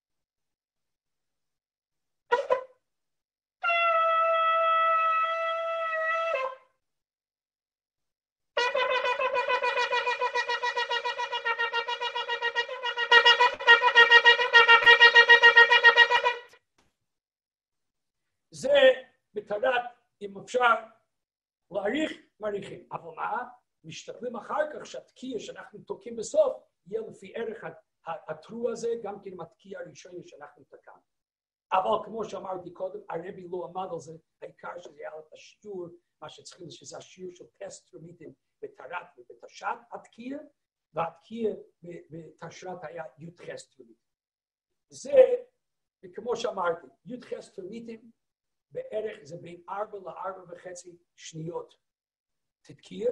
זה בתרת, אם אפשר להעריך, מעריכים. אבל מה? משתכלים אחר כך שהתקיע שאנחנו תוקעים בסוף, יהיה לפי ערך התרוע הזה, גם כן עם התקיע הראשון שאנחנו תקענו. אבל כמו שאמרתי קודם, הרבי לא עמד על זה, העיקר שזה היה את השיעור, מה שצריכים שזה השיעור של טסט תרומיתים בתרת ובתשת התקיע, והתקיע בתשרת היה י"ח תרומיתים. זה, כמו שאמרתי, י"ח תרומיתים, בערך זה בין ארבע לארבע וחצי שניות תתקיע,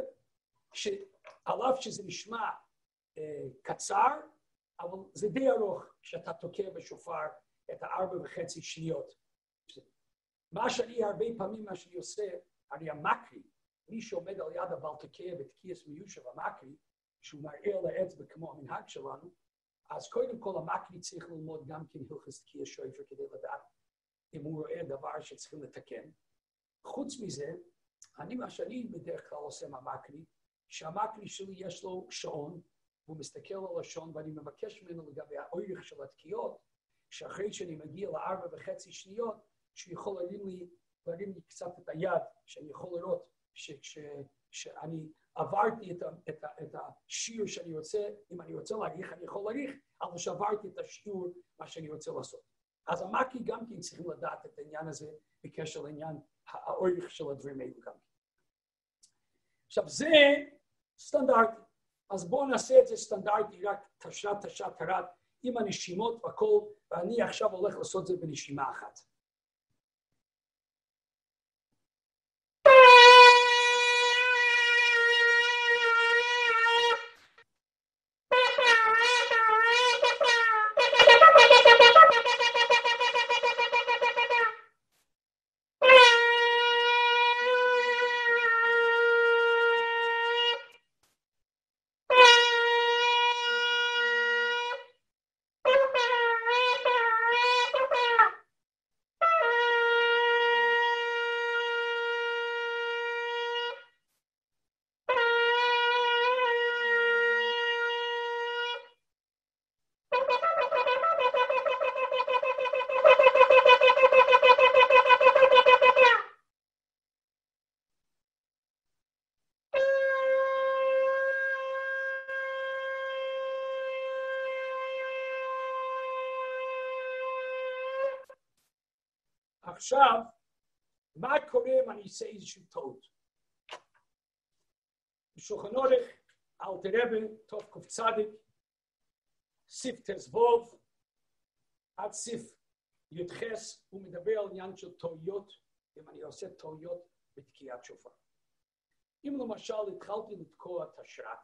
שעל אף שזה נשמע אה, קצר, אבל זה די ארוך כשאתה תוקע בשופר את הארבע וחצי שניות. מה שאני הרבה פעמים, מה שאני עושה, הרי המקרי, מי שעומד על יד הבל תוקע בתקיעס מיושב המקרי, שהוא מראה על האצבע כמו המנהג שלנו, אז קודם כל המקרי צריך ללמוד גם כן הלכות תקיע שופר כדי לדעת אם הוא רואה דבר שצריכים לתקן. חוץ מזה, אני, מה שאני בדרך כלל עושה מהמקרי, שהמקרי שלי יש לו שעון, והוא מסתכל על השעון, ואני מבקש ממנו לגבי האורך של התקיעות, שאחרי שאני מגיע לארבע וחצי שניות, שהוא יכול להרים לי, להרים לי קצת את היד, שאני יכול לראות ש, ש, שאני עברתי את, ה, את, ה, את השיעור שאני רוצה, אם אני רוצה להעריך, אני יכול להעריך, אבל שעברתי את השיעור, מה שאני רוצה לעשות. אז המקרי גם כן צריכים לדעת את העניין הזה בקשר לעניין האורך של הדברים האלו גם. עכשיו זה סטנדרטי, אז בואו נעשה את זה סטנדרטי, רק תשרת, תשרת, תרת, עם הנשימות והכל, ואני עכשיו הולך לעשות את זה בנשימה אחת. עכשיו, מה קורה אם אני אעשה איזושהי טעות? בשולחן אורך, אלתר רבי, טוב קוף צדיק, סיף תזבוב, עד סיף יודחס, הוא מדבר על עניין של טעויות, אם אני עושה טעויות בתקיעת שופר. אם למשל התחלתי לתקוע את השרת,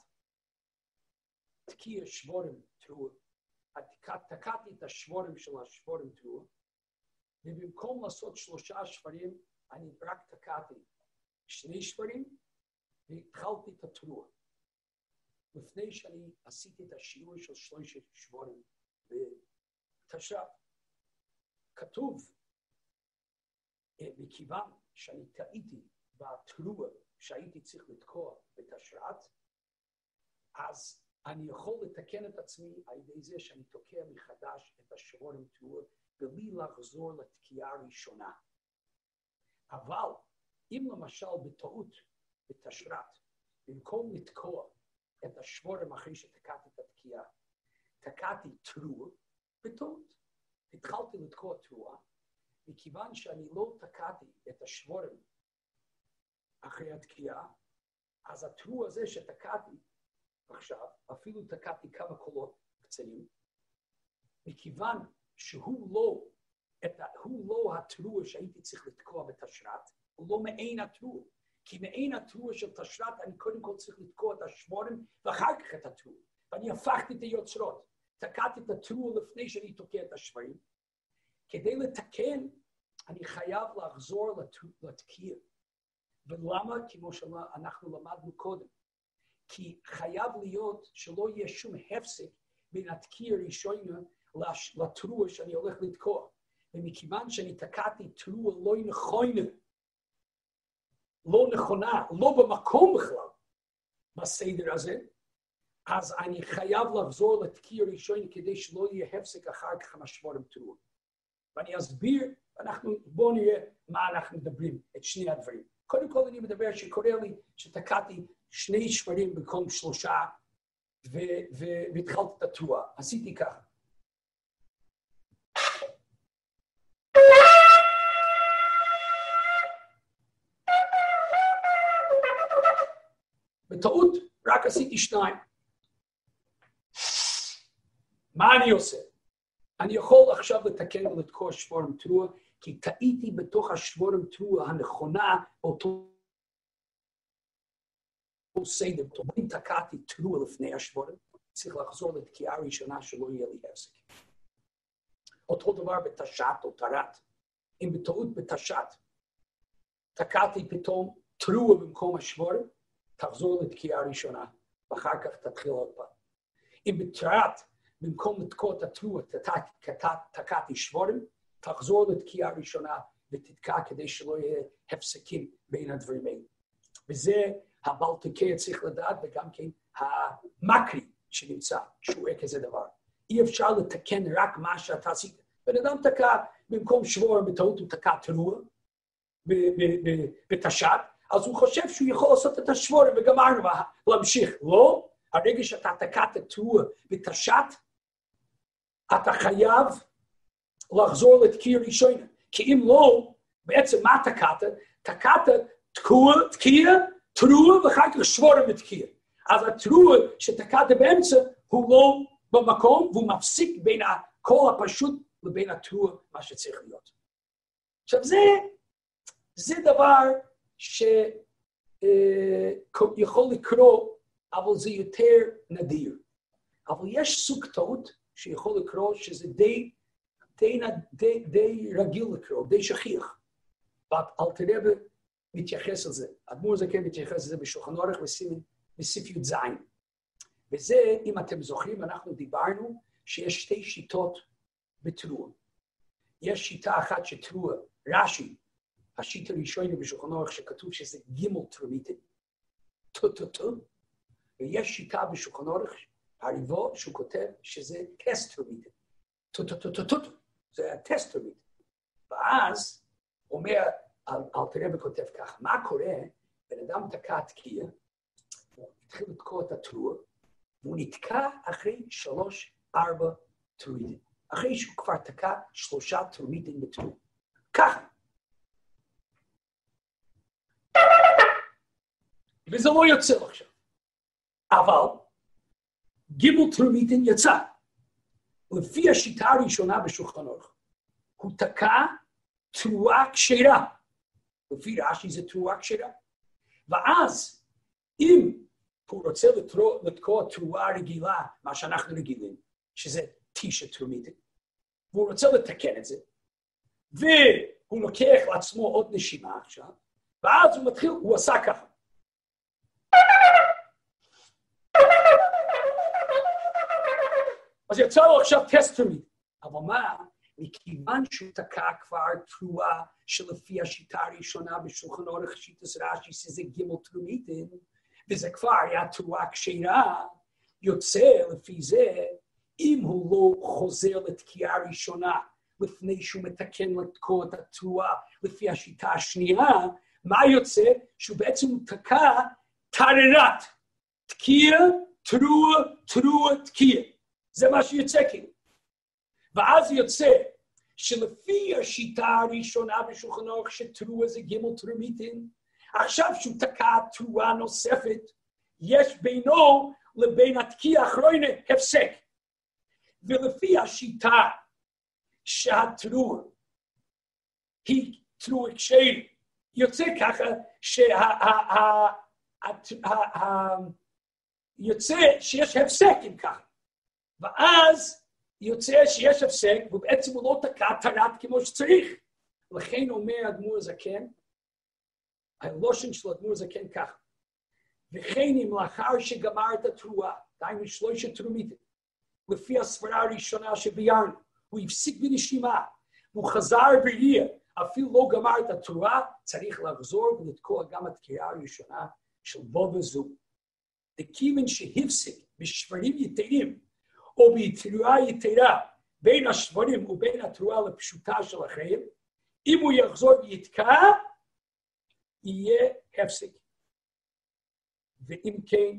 תקיע שבורם תרועה, תקעתי את השבורם של השבורם תרועה, ובמקום לעשות שלושה שברים, אני רק תקעתי שני שברים, והתחלתי את התרועה. לפני שאני עשיתי את השיעור של שלושה שבורים בתש"ת, כתוב, מכיוון שאני טעיתי בתרועה שהייתי צריך לתקוע בתש"ת, אז אני יכול לתקן את עצמי על ידי זה שאני תוקע מחדש את השבורים תרועה, בלי לחזור לתקיעה הראשונה. אבל אם למשל בטעות בתש"ת, במקום לתקוע את השבורים אחרי שתקעתי את התקיעה, תקעתי תרועה בטעות. התחלתי לתקוע תרועה, מכיוון שאני לא תקעתי את השבורים אחרי התקיעה, אז התרועה הזה שתקעתי עכשיו, אפילו תקעתי כמה קולות קצרים, מכיוון שהוא לא, את, הוא לא התרועה שהייתי צריך לתקוע בתש"ת, הוא לא מעין התרועה. כי מעין התרועה של תש"ת, אני קודם כל צריך לתקוע את השבורים, ואחר כך את התרועה. ואני הפכתי את היוצרות. תקעתי את התרועה לפני שאני תוקע את השברים. כדי לתקן, אני חייב לחזור לתקיע. ולמה? כמו שאנחנו למדנו קודם. כי חייב להיות שלא יהיה שום הפסק בין התקיע הראשונה לתרועה שאני הולך לתקוע. ומכיוון שאני תקעתי תרועה לא נכונה, לא נכונה, לא במקום בכלל, בסדר הזה, אז אני חייב לחזור לתקיע הראשון כדי שלא יהיה הפסק אחר כך מהשבורים תרועה. ואני אסביר, אנחנו, בואו נראה מה אנחנו מדברים, את שני הדברים. קודם כל אני מדבר שקורה לי שתקעתי שני שברים במקום שלושה, והתחלתי את התרועה. עשיתי ככה. בטעות רק עשיתי שניים. מה אני עושה? אני יכול עכשיו לתקן ולתקוע שבורם תרועה, כי טעיתי בתוך השבורם תרועה הנכונה, אותו סדר. אם תקעתי תרועה לפני השבורם, צריך לחזור לתקיעה הראשונה שלא יהיה לי הפסק. אותו דבר בתש"ת או תרת. אם בטעות בתש"ת, תקעתי פתאום תרועה במקום השבורם, תחזור לתקיעה הראשונה, ואחר כך תתחיל עוד פעם. אם בתרת, במקום לתקוע את התרועה, תקעתי שבורים, תחזור לתקיעה הראשונה, ותתקע כדי שלא יהיה הפסקים בין הדברים האלה. וזה הבעל תקיע צריך לדעת, וגם כן המקרי שנמצא, שהוא רואה כזה דבר. אי אפשר לתקן רק מה שאתה עשית. בן אדם תקע, במקום שבורים בטעות, הוא תקע תרועה, בתש"ת, אז הוא חושב שהוא יכול לעשות את השבורים וגמרנו להמשיך. לא, הרגע שאתה תקעת תרועה בתש"ת, אתה חייב לחזור לתקיע ראשונה. כי אם לא, בעצם מה תקעת? תקעת תקוע, תקיע, תרועה ואחר כך שבורים בתקיע. אז התרועה שתקעת באמצע הוא לא במקום, והוא מפסיק בין הקול הפשוט לבין התרועה, מה שצריך להיות. עכשיו זה, זה דבר שיכול לקרוא, אבל זה יותר נדיר. אבל יש סוג טעות שיכול לקרוא שזה די, די, די, די רגיל לקרוא, די שכיח. ואלתר רבי מתייחס לזה. האדמו"ר הזקן מתייחס לזה בשולחן אורך בסעיף י"ז. וזה, אם אתם זוכרים, אנחנו דיברנו שיש שתי שיטות בתרועה. יש שיטה אחת שתרועה, רש"י, השיטה הראשונה בשולחן אורך שכתוב שזה גימל טרומיתים, טו-טו-טו, ויש שיטה בשולחן אורך, הריבו, שהוא כותב שזה טסט טרומיתים, טו-טו-טו-טו-טו, זה הטסט טרומיתים. ואז אומר, אלתר רבי כותב ככה, מה קורה? בן אדם תקע תקיע, הוא התחיל לתקוע את התרועה, והוא נתקע אחרי שלוש, ארבע טרומיתים. אחרי שהוא כבר תקע שלושה טרומיתים בתרועה. ככה. וזה לא יוצא עכשיו. אבל, גימל תרומיתין יצא. לפי השיטה הראשונה בשולחן ערוך, הוא תקע תרועה כשרה. לפי רש"י זה תרועה כשרה. ואז, אם הוא רוצה לתקוע תרועה רגילה, מה שאנחנו רגילים, שזה תשע תרומיתין, והוא רוצה לתקן את זה, והוא לוקח לעצמו עוד נשימה עכשיו, ואז הוא מתחיל, הוא עשה ככה. אז יצא לו עכשיו טסט תרומיתין. אבל מה? מכיוון שהוא תקע כבר תרועה שלפי השיטה הראשונה בשולחן ערוך שיטת רש"י, שזה גימל תרומיתין, וזה כבר היה תרועה כשרה, יוצא לפי זה, אם הוא לא חוזר לתקיעה ראשונה, לפני שהוא מתקן לתקוע את התרועה, לפי השיטה השנייה, מה יוצא? שהוא בעצם תקע תררת, תקיעה, תרועה, תרועה, תקיעה. זה מה שיוצא כאילו. ואז יוצא שלפי השיטה הראשונה בשולחן ערוך שתרועה זה גימל תרומיתין, עכשיו שהוא תקע תרועה נוספת, יש בינו לבין התקיעה האחרונה הפסק. ולפי השיטה שהתרועה היא תרועה כשרה, יוצא ככה יוצא שיש הפסק עם ככה. ואז יוצא שיש הפסק, ובעצם הוא לא תקע תרת כמו שצריך. לכן אומר אדמו"ר הזקן, הלושן של אדמו"ר הזקן ככה. וכן אם לאחר שגמר את התרועה, דהיינו שלושת תרומיתין, לפי הסברה הראשונה שביארנו, הוא הפסיק בנשימה, והוא חזר בראייה, אפילו לא גמר את התרועה, צריך לחזור ולתקוע גם את התקיעה הראשונה של בו וזו. וכיוון שהפסיק בשברים יתרים, או בתרועה יתרה, בין השברים ובין התרועה לפשוטה של החיים, אם הוא יחזור ויתקע, יהיה הפסק. ואם כן,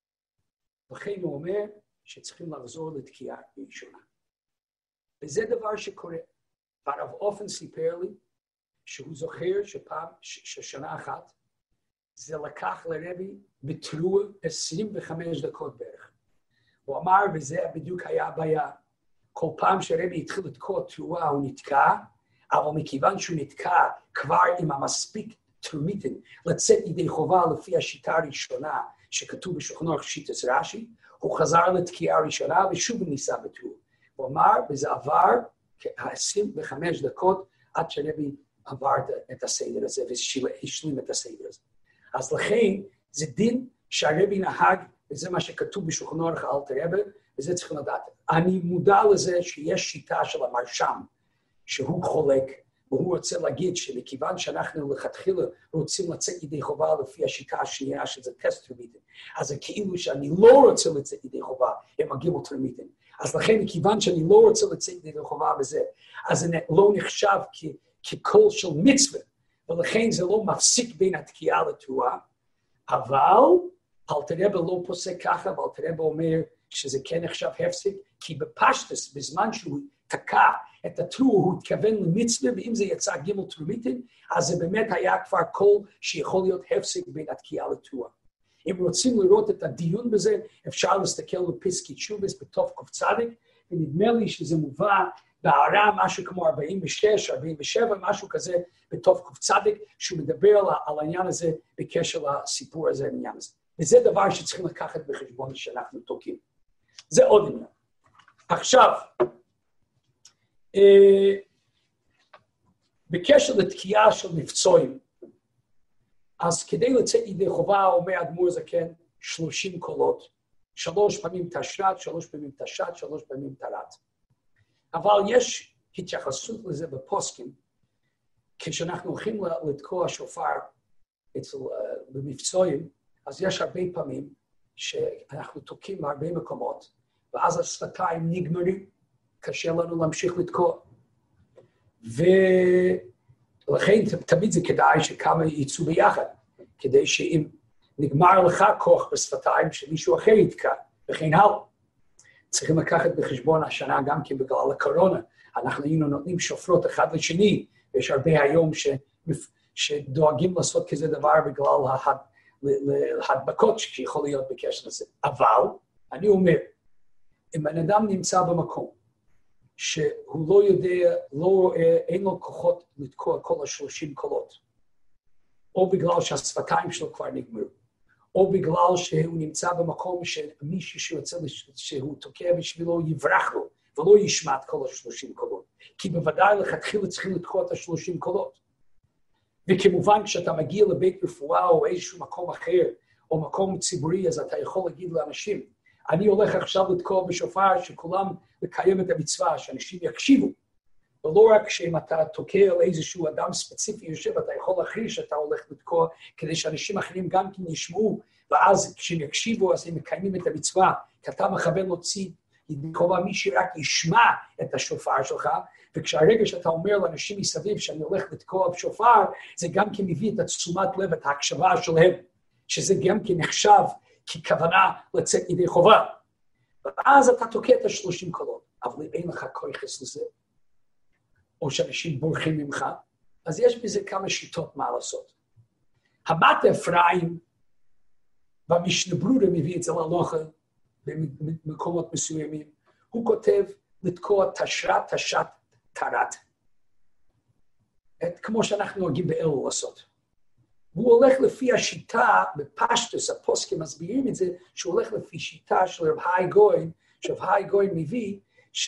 לכן הוא אומר שצריכים לחזור לתקיעה ראשונה. וזה דבר שקורה. הרב אופן סיפר לי שהוא זוכר שפעם, ששנה אחת, זה לקח לרבי בתרועה עשרים וחמש דקות בערך. הוא אמר, וזה בדיוק היה הבעיה, כל פעם שרבי התחיל לתקוע תרועה הוא נתקע, אבל מכיוון שהוא נתקע כבר עם המספיק תרומיתין לצאת ידי חובה לפי השיטה הראשונה שכתוב בשולחן ערוך שיטת רש"י, הוא חזר לתקיעה הראשונה ושוב ניסה בתרועה. הוא אמר, וזה עבר עשרים וחמש דקות עד שרבי עבר את הסדר הזה והשלים את הסדר הזה. אז לכן זה דין שהרבי נהג, וזה מה שכתוב בשולחן ערוך אלתר רבי, וזה צריך לדעת. אני מודע לזה שיש שיטה של המרשם, שהוא חולק, והוא רוצה להגיד שמכיוון שאנחנו לכתחילה רוצים לצאת ידי חובה לפי השיטה השנייה, שזה טסט תרומיתין, אז זה כאילו שאני לא רוצה לצאת ידי חובה עם הגימל תרומיתין. אז לכן, מכיוון שאני לא רוצה לצאת ידי חובה בזה, אז זה לא נחשב כ- כקול של מצווה, ולכן זה לא מפסיק בין התקיעה לתרועה, אבל אלתר רבי לא פוסק ככה, ואלתר רבי אומר שזה כן נחשב הפסק, כי בפשטוס, בזמן שהוא תקע את התרועה, הוא התכוון למצווה, ואם זה יצא גימל תרומיתין, אז זה באמת היה כבר קול שיכול להיות הפסק בין התקיעה לתרועה. אם רוצים לראות את הדיון בזה, אפשר להסתכל בפסקי תשובס בתוף קצ"ד, ונדמה לי שזה מובא בהערה משהו כמו ארבעים ושש, ארבעים ושבע, משהו כזה בתוף קצ"ד, שהוא מדבר על, על העניין הזה בקשר לסיפור הזה, העניין הזה. וזה דבר שצריכים לקחת בחשבון שאנחנו תוקעים. זה עוד עניין. עכשיו, אה, בקשר לתקיעה של מבצועים, אז כדי לצאת ידי חובה, אומר אדמו"ר זקן, שלושים קולות, שלוש פעמים תשרת, שלוש פעמים תשת, שלוש פעמים תרת. אבל יש התייחסות לזה בפוסקים, כשאנחנו הולכים לתקוע שופר אצל, uh, במבצועים, אז יש הרבה פעמים שאנחנו תוקעים בהרבה מקומות, ואז השפתיים נגמרים, קשה לנו להמשיך לתקוע. ולכן תמיד זה כדאי שכמה ייצאו ביחד, כדי שאם נגמר לך כוח בשפתיים, שמישהו אחר יתקע, וכן הלאה. צריכים לקחת בחשבון השנה גם כי בגלל הקורונה, אנחנו היינו נותנים שופרות אחד לשני, ויש הרבה היום ש... שדואגים לעשות כזה דבר בגלל להדבקות שיכול להיות בקשר לזה. אבל, אני אומר, אם בן אדם נמצא במקום, שהוא לא יודע, לא רואה, אין לו כוחות לתקוע כל השלושים קולות, או בגלל שהשפתיים שלו כבר נגמרו, או בגלל שהוא נמצא במקום שמישהו שרוצה שהוא תוקע בשבילו יברח לו, ולא ישמע את כל השלושים קולות. כי בוודאי לכתחילה צריכים לתקוע את השלושים קולות. וכמובן כשאתה מגיע לבית רפואה או איזשהו מקום אחר, או מקום ציבורי, אז אתה יכול להגיד לאנשים, אני הולך עכשיו לתקוע בשופר שכולם לקיים את המצווה, שאנשים יקשיבו. ולא רק שאם אתה תוקע על איזשהו אדם ספציפי יושב, אתה יכול להכריז שאתה הולך לתקוע, כדי שאנשים אחרים גם כן ישמעו, ואז כשהם יקשיבו, אז הם מקיימים את המצווה, כי אתה מכוון להוציא ידי חובה, מי שרק ישמע את השופר שלך, וכשהרגע שאתה אומר לאנשים מסביב שאני הולך לתקוע בשופר, זה גם כן מביא את תשומת לב, את ההקשבה שלהם, שזה גם כן נחשב ככוונה לצאת ידי חובה. ואז אתה תוקע את השלושים קולות, אבל אם אין לך כוח לזה, או שאנשים בורחים ממך, אז יש בזה כמה שיטות מה לעשות. המטה אפרים, במשנה ברורה מביא את זה להלכה, במקומות מסוימים, הוא כותב לתקוע תשרת, תשת, תרת. כמו שאנחנו נוהגים באלו לעשות. הוא הולך לפי השיטה, בפשטוס, הפוסקים מסבירים את זה, שהוא הולך לפי שיטה של רב חי גויין, שרב חי גויין מביא,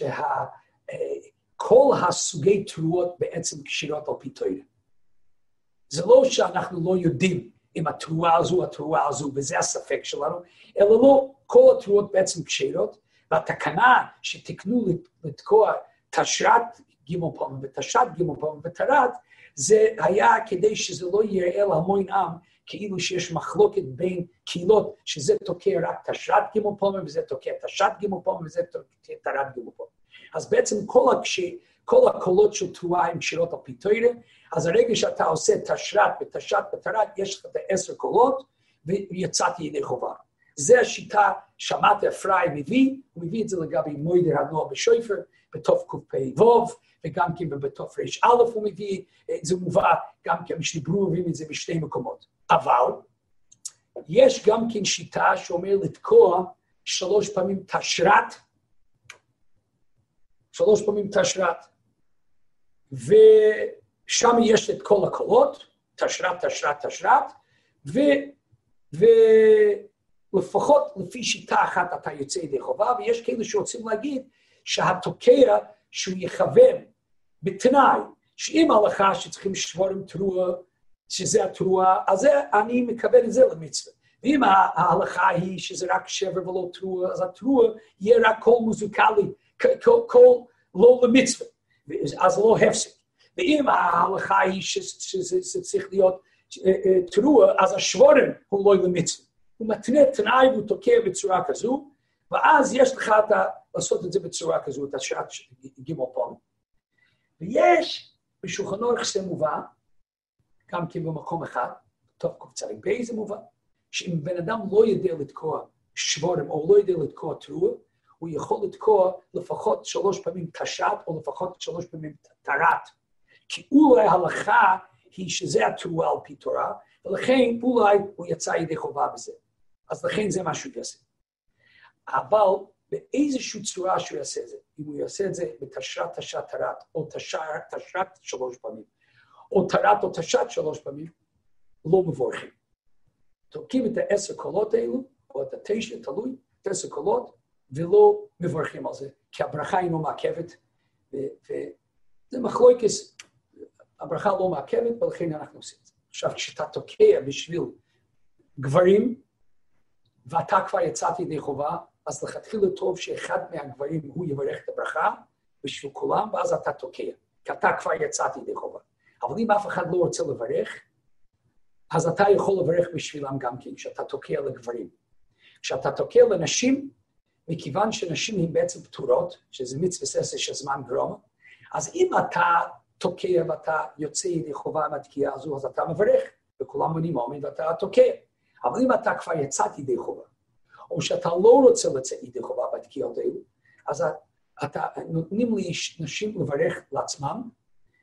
שכל הסוגי תרועות בעצם קשירות על פי תורה. זה לא שאנחנו לא יודעים אם התרועה הזו, התרועה הזו, וזה הספק שלנו, אלא לא, כל התרועות בעצם קשירות, והתקנה שתקנו לתקוע תשרת גימל פעם ותשת גימל פעם ותרת, זה היה כדי שזה לא יראה להמון עם, כאילו שיש מחלוקת בין קהילות, שזה תוקע רק תשרת גימל פעם, וזה תוקע תשת גימל פעם, וזה תוקע תרת גימל פעם. אז בעצם כל, הקש... כל הקולות של תרועה הם קשירות על פי תורה, אז הרגע שאתה עושה תשרת ותשת ותרת, יש לך את העשר קולות, ויצאתי ידי חובה. זה השיטה שמעת אפרים מביא, הוא מביא את זה לגבי מוידר הנוער בשויפר, בתוף קופי ווב, וגם כן בתוף רש א' הוא מביא, זה מובא גם כן, משנה ברורה מביא את זה בשני מקומות. אבל, יש גם כן שיטה שאומר לתקוע שלוש פעמים תשרת, שלוש פעמים תשרת, ושם יש את כל הקולות, תשרת, תשרת, תשרת, ו... ו... לפחות לפי שיטה אחת אתה יוצא ידי חובה, ויש כאלה שרוצים להגיד שהתוקע שהוא יכוון בתנאי, שאם ההלכה שצריכים לשבור עם תרועה, שזה התרועה, אז אני מקבל את זה למצווה. ואם ההלכה היא שזה רק שבר ולא תרועה, אז התרועה יהיה רק קול מוזיקלי, קול לא למצווה, אז לא הפסק. ואם ההלכה היא שזה צריך להיות תרועה, אז השבורם הוא לא למצווה. הוא מתנה תנאי והוא תוקע בצורה כזו, ואז יש לך את ה... לעשות את זה בצורה כזו, את השעת גימל פעם. ויש בשולחן אורך זה מובא, גם כן במקום אחד, טוב קופצרי באיזה מובא, שאם בן אדם לא יודע לתקוע שבורם, או לא יודע לתקוע תרועה, הוא יכול לתקוע לפחות שלוש פעמים תשת, או לפחות שלוש פעמים תרת. כי אולי ההלכה היא שזה התרועה על פי תורה, ולכן אולי הוא יצא ידי חובה בזה. אז לכן זה מה שהוא יעשה. אבל באיזושהי צורה שהוא יעשה את זה, אם הוא יעשה את זה בתשרת, תשת, תרת, או תשרת, תשרת שלוש פעמים, או תרת או תשת שלוש פעמים, לא מבורכים. תוקעים את העשר קולות האלו, או את התשע, תלוי, את העשר קולות, ולא מבורכים על זה, כי הברכה אינו מעכבת, וזה מחלוקס, הברכה לא מעכבת, ולכן אנחנו עושים את זה. עכשיו, כשאתה תוקע בשביל גברים, ואתה כבר יצאת ידי חובה, אז לכתחילה טוב שאחד מהגברים הוא יברך את הברכה בשביל כולם, ואז אתה תוקע, כי אתה כבר יצאת ידי חובה. אבל אם אף אחד לא רוצה לברך, אז אתה יכול לברך בשבילם גם כן, כשאתה תוקע לגברים. כשאתה תוקע לנשים, מכיוון שנשים הן בעצם פטורות, שזה מצווה ססה של זמן גרומה, אז אם אתה תוקע ואתה יוצא ידי חובה עם התקיעה הזו, אז אתה מברך, וכולם עונים עומד ואתה תוקע. אבל אם אתה כבר יצאת ידי חובה, או שאתה לא רוצה לצאת ידי חובה בתקיעות האלו, אז אתה נותנים לנשים לברך לעצמם,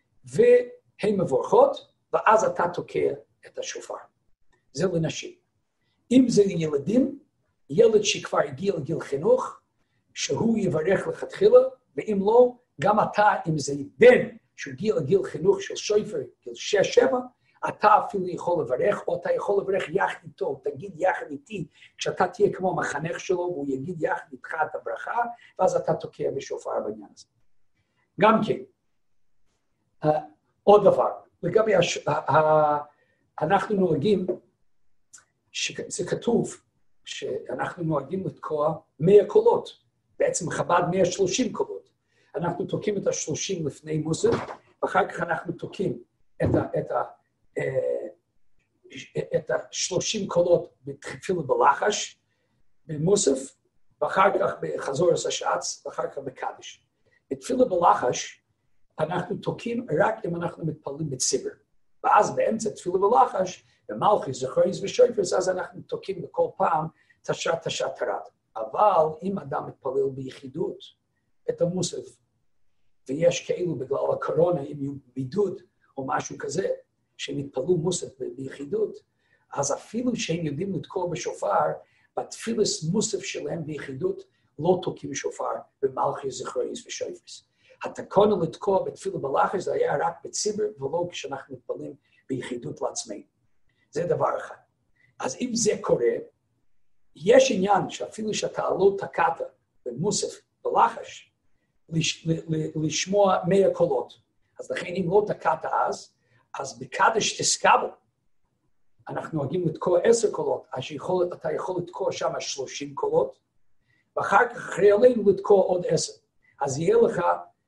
והן מבורכות, ואז אתה תוקע את השופר. זה לנשים. אם זה ילדים, ילד שכבר הגיע לגיל חינוך, שהוא יברך לכתחילה, ואם לא, גם אתה, אם זה בן שהגיע לגיל חינוך של שויפר, גיל שש שבע, אתה אפילו יכול לברך, או אתה יכול לברך יחד איתו, תגיד יחד איתי, כשאתה תהיה כמו המחנך שלו, והוא יגיד יחד איתך את הברכה, ואז אתה תוקע בשופר בעניין הזה. גם כן, uh, עוד דבר, לגבי, הש... uh, uh, אנחנו נוהגים, שזה כתוב, שאנחנו נוהגים לתקוע מאה קולות, בעצם חב"ד מאה ושלושים קולות. אנחנו תוקעים את ה-שלושים לפני מוסף, ואחר כך אנחנו תוקעים את ה... את ה את ה-שלושים קולות בתפילה בלחש, במוסף, ואחר כך בחזור השעץ, ואחר כך בקדש. בתפילה בלחש, אנחנו תוקעים רק אם אנחנו מתפללים בציבור. ואז באמצע תפילה בלחש, במלכי, זכריס ושויפרס, אז אנחנו תוקעים בכל פעם תשעת תשעת תרד. אבל אם אדם מתפלל ביחידות את המוסף, ויש כאילו בגלל הקורונה, אם יהיו בידוד או משהו כזה, שהם התפללו מוסף ביחידות, אז אפילו שהם יודעים לתקוע בשופר, בתפילס מוסף שלהם ביחידות, לא תוקעים שופר במלכי, זכריס ושויפרס. התקונה לתקוע בתפילה בלחש זה היה רק בציבור, ולא כשאנחנו מתפללים ביחידות לעצמנו. זה דבר אחד. אז אם זה קורה, יש עניין שאפילו שאתה לא תקעת במוסף בלחש, לש, לשמוע מאה קולות. אז לכן אם לא תקעת אז, אז בקדש תסקבל, אנחנו נוהגים לתקוע עשר קולות, אז יכול, אתה יכול לתקוע שם שלושים קולות, ואחר כך אחרי עלינו לתקוע עוד עשר. אז יהיה לך,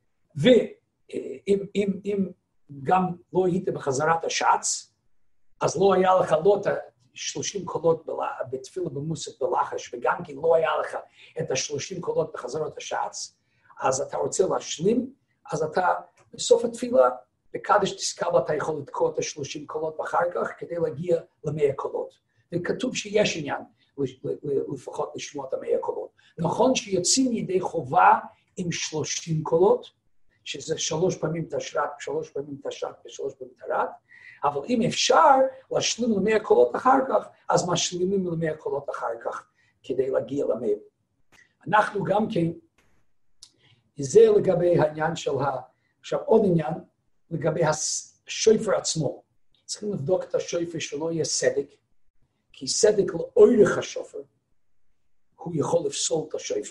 ואם אם, אם גם לא היית בחזרת השעץ, אז לא היה לך לא את ה-שלושים קולות בתפילה במוסף בלחש, וגם כי לא היה לך את ה-שלושים קולות בחזרת השעץ, אז אתה רוצה להשלים, אז אתה בסוף התפילה, בקדש תסקבל אתה יכול לתקוע את ה-שלושים קולות ואחר כך, כדי להגיע ל-מאה קולות. וכתוב שיש עניין לפחות לשמוע את ה-מאה קולות. נכון שיוצאים ידי חובה עם שלושים קולות, שזה שלוש פעמים תשרת, שלוש פעמים תשרת ושלוש פעמים תרת, אבל אם אפשר להשלים ל-מאה קולות אחר כך, אז משלימים ל-מאה קולות אחר כך, כדי להגיע ל-מאה. אנחנו גם כן, זה לגבי העניין של ה... עכשיו עוד עניין, לגבי השופר עצמו. צריכים לבדוק את השופר שלא יהיה סדק, כי סדק לאורך השופר, הוא יכול לפסול את השופר.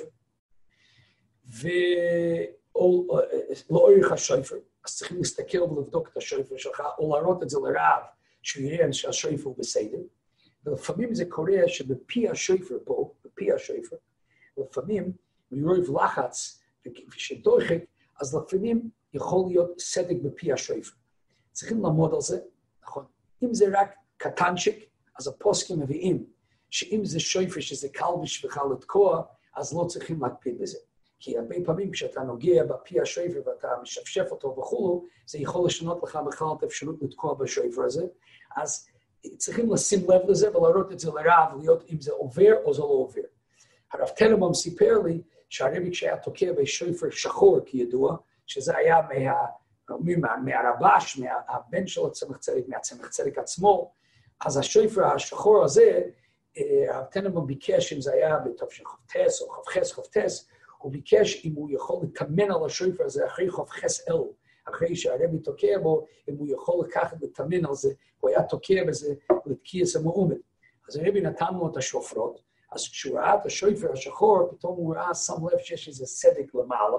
ולאורך השופר, אז צריכים להסתכל ולבדוק את השופר שלך, או להראות את זה לרב, שהוא יראה שהשופר הוא בסדר. ולפעמים זה קורה שבפי השופר פה, בפי השופר, לפעמים מרוב לחץ ושדוחק, אז לפעמים יכול להיות סדק בפי השופר. צריכים לעמוד על זה, נכון? אם זה רק קטנצ'יק, אז הפוסקים מביאים שאם זה שופר שזה קל בשבילך לתקוע, אז לא צריכים להקפיד בזה. כי הרבה פעמים כשאתה נוגע בפי השופר ואתה משפשף אותו וכולו, זה יכול לשנות לך בכלל את האפשרות לתקוע בשופר הזה. אז צריכים לשים לב לזה ולראות את זה לרב, להיות אם זה עובר או זה לא עובר. הרב טננבאום סיפר לי שהרבי כשהיה תוקע בשופר שחור כידוע, שזה היה מה, מה, מהרבש, מהבן של הצמח צדק, מהצמח צדק עצמו, אז השופר השחור הזה, הרב טננבאום ביקש אם זה היה בתוף של חופטס או חופחס חופטס, הוא ביקש אם הוא יכול לתמן על השופר הזה אחרי חופחס אל, אחרי שהרבי תוקע בו, אם הוא יכול לקחת לתמן על זה, הוא היה תוקע בזה לתקיעס המאומת. אז הרבי נתן לו את השופרות, אז כשהוא ראה את השופר השחור, פתאום הוא ראה, שם לב שיש איזה סדק למעלה,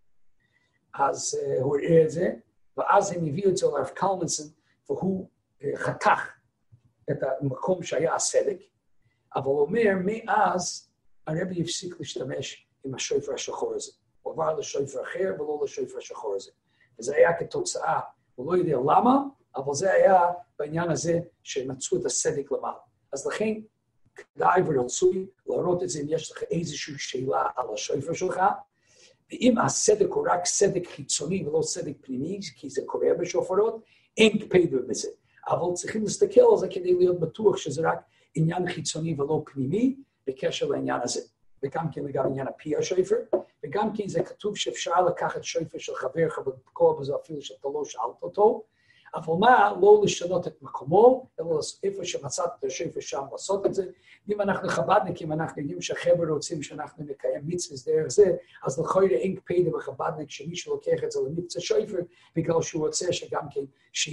אז uh, הוא ראה את זה, ואז הם הביאו את זה לרב קלמנסון, והוא uh, חתך את המקום שהיה הסדק, אבל הוא אומר, מאז הרבי הפסיק להשתמש עם השופר השחור הזה. הוא עבר לשופר אחר ולא לשופר השחור הזה. וזה היה כתוצאה, הוא לא יודע למה, אבל זה היה בעניין הזה שמצאו את הסדק למעלה. אז לכן, כדאי ורצוי להראות את זה אם יש לך איזושהי שאלה על השופר שלך, ואם הסדק הוא רק סדק חיצוני ולא סדק פנימי, כי זה קורה בשופרות, אין קפד בזה. אבל צריכים להסתכל על זה כדי להיות בטוח שזה רק עניין חיצוני ולא פנימי, בקשר לעניין הזה. וגם כן לגבי עניין הפי השופר, וגם כן זה כתוב שאפשר לקחת שופר של חברך ולתקוע בזה אפילו שאתה לא שאלת אותו, אבל מה, לא לשנות את מקומו, אלא איפה שמצאת את השפר שם לעשות את זה. אם אנחנו חב"דניקים, אנחנו יודעים שהחבר'ה רוצים שאנחנו נקיים מצוות דרך זה, אז לכאורה אין קפידה בחב"דניק שמישהו לוקח את זה למבצע שפר, בגלל שהוא רוצה שגם כן,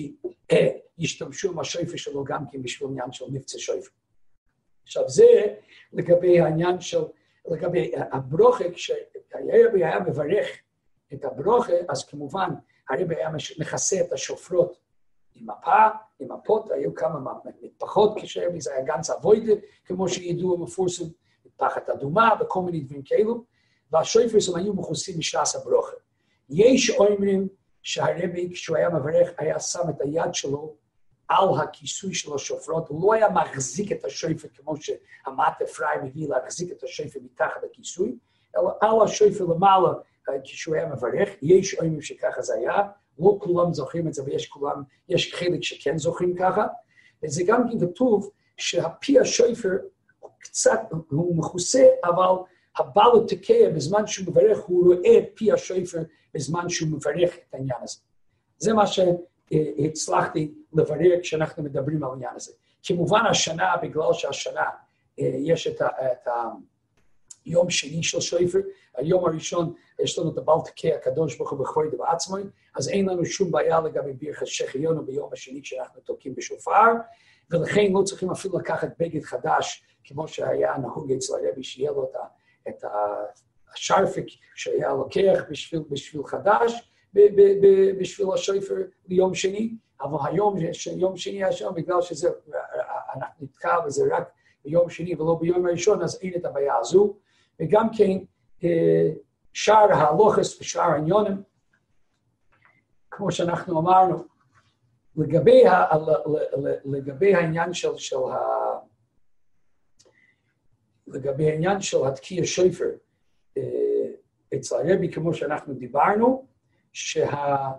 שישתמשו עם השפר שלו גם כן בשביל עניין של מבצע שפר. עכשיו זה לגבי העניין של, לגבי הברוכה, כשהרבי היה מברך את הברוכה, אז כמובן הרבי היה מכסה את השופרות עם מפה, עם מפות, היו כמה מטפחות כשהרבי, זה היה גנץ אבוידה, כמו שידוע מפורסם, מטפחת אדומה וכל מיני דברים כאלו, והשופרים היו מכוסים משעס הברוכה. יש אומרים שהרבי, כשהוא היה מברך, היה שם את היד שלו על הכיסוי של השופרות, הוא לא היה מחזיק את השופר כמו שהמת אפרים הביא להחזיק את השופר מתחת הכיסוי, אלא על השופר למעלה, כשהוא היה מברך, יש אומרים שככה זה היה, לא כולם זוכרים את זה, ויש כולם, יש חלק שכן זוכרים ככה, וזה גם כתוב שהפי השופר הוא קצת, הוא מכוסה, אבל הבעל תקע בזמן שהוא מברך, הוא רואה את פי השופר בזמן שהוא מברך את העניין הזה. זה מה שהצלחתי לברר כשאנחנו מדברים על העניין הזה. כמובן השנה, בגלל שהשנה יש את, את היום שני של שופר, היום הראשון יש לנו את הבעל תקע הקדוש ברוך הוא בכבוד ובעצמו, אז אין לנו שום בעיה לגבי ברכת שהחיינו ביום השני כשאנחנו תוקעים בשופר, ולכן לא צריכים אפילו לקחת בגד חדש, כמו שהיה נהוג אצל הרבי, שיהיה לו את השרפיק שהיה לוקח בשביל, בשביל חדש, בשביל השופר ליום שני, אבל היום, יום שני השם, בגלל שזה, אנחנו נתקע וזה רק ביום שני ולא ביום הראשון, אז אין את הבעיה הזו, וגם כן, שאר ההלוכס ושאר העניונים, כמו שאנחנו אמרנו, לגבי, ה, לגבי העניין של, של ה, לגבי העניין של התקיע שופר, אצל הרבי, כמו שאנחנו דיברנו, שה,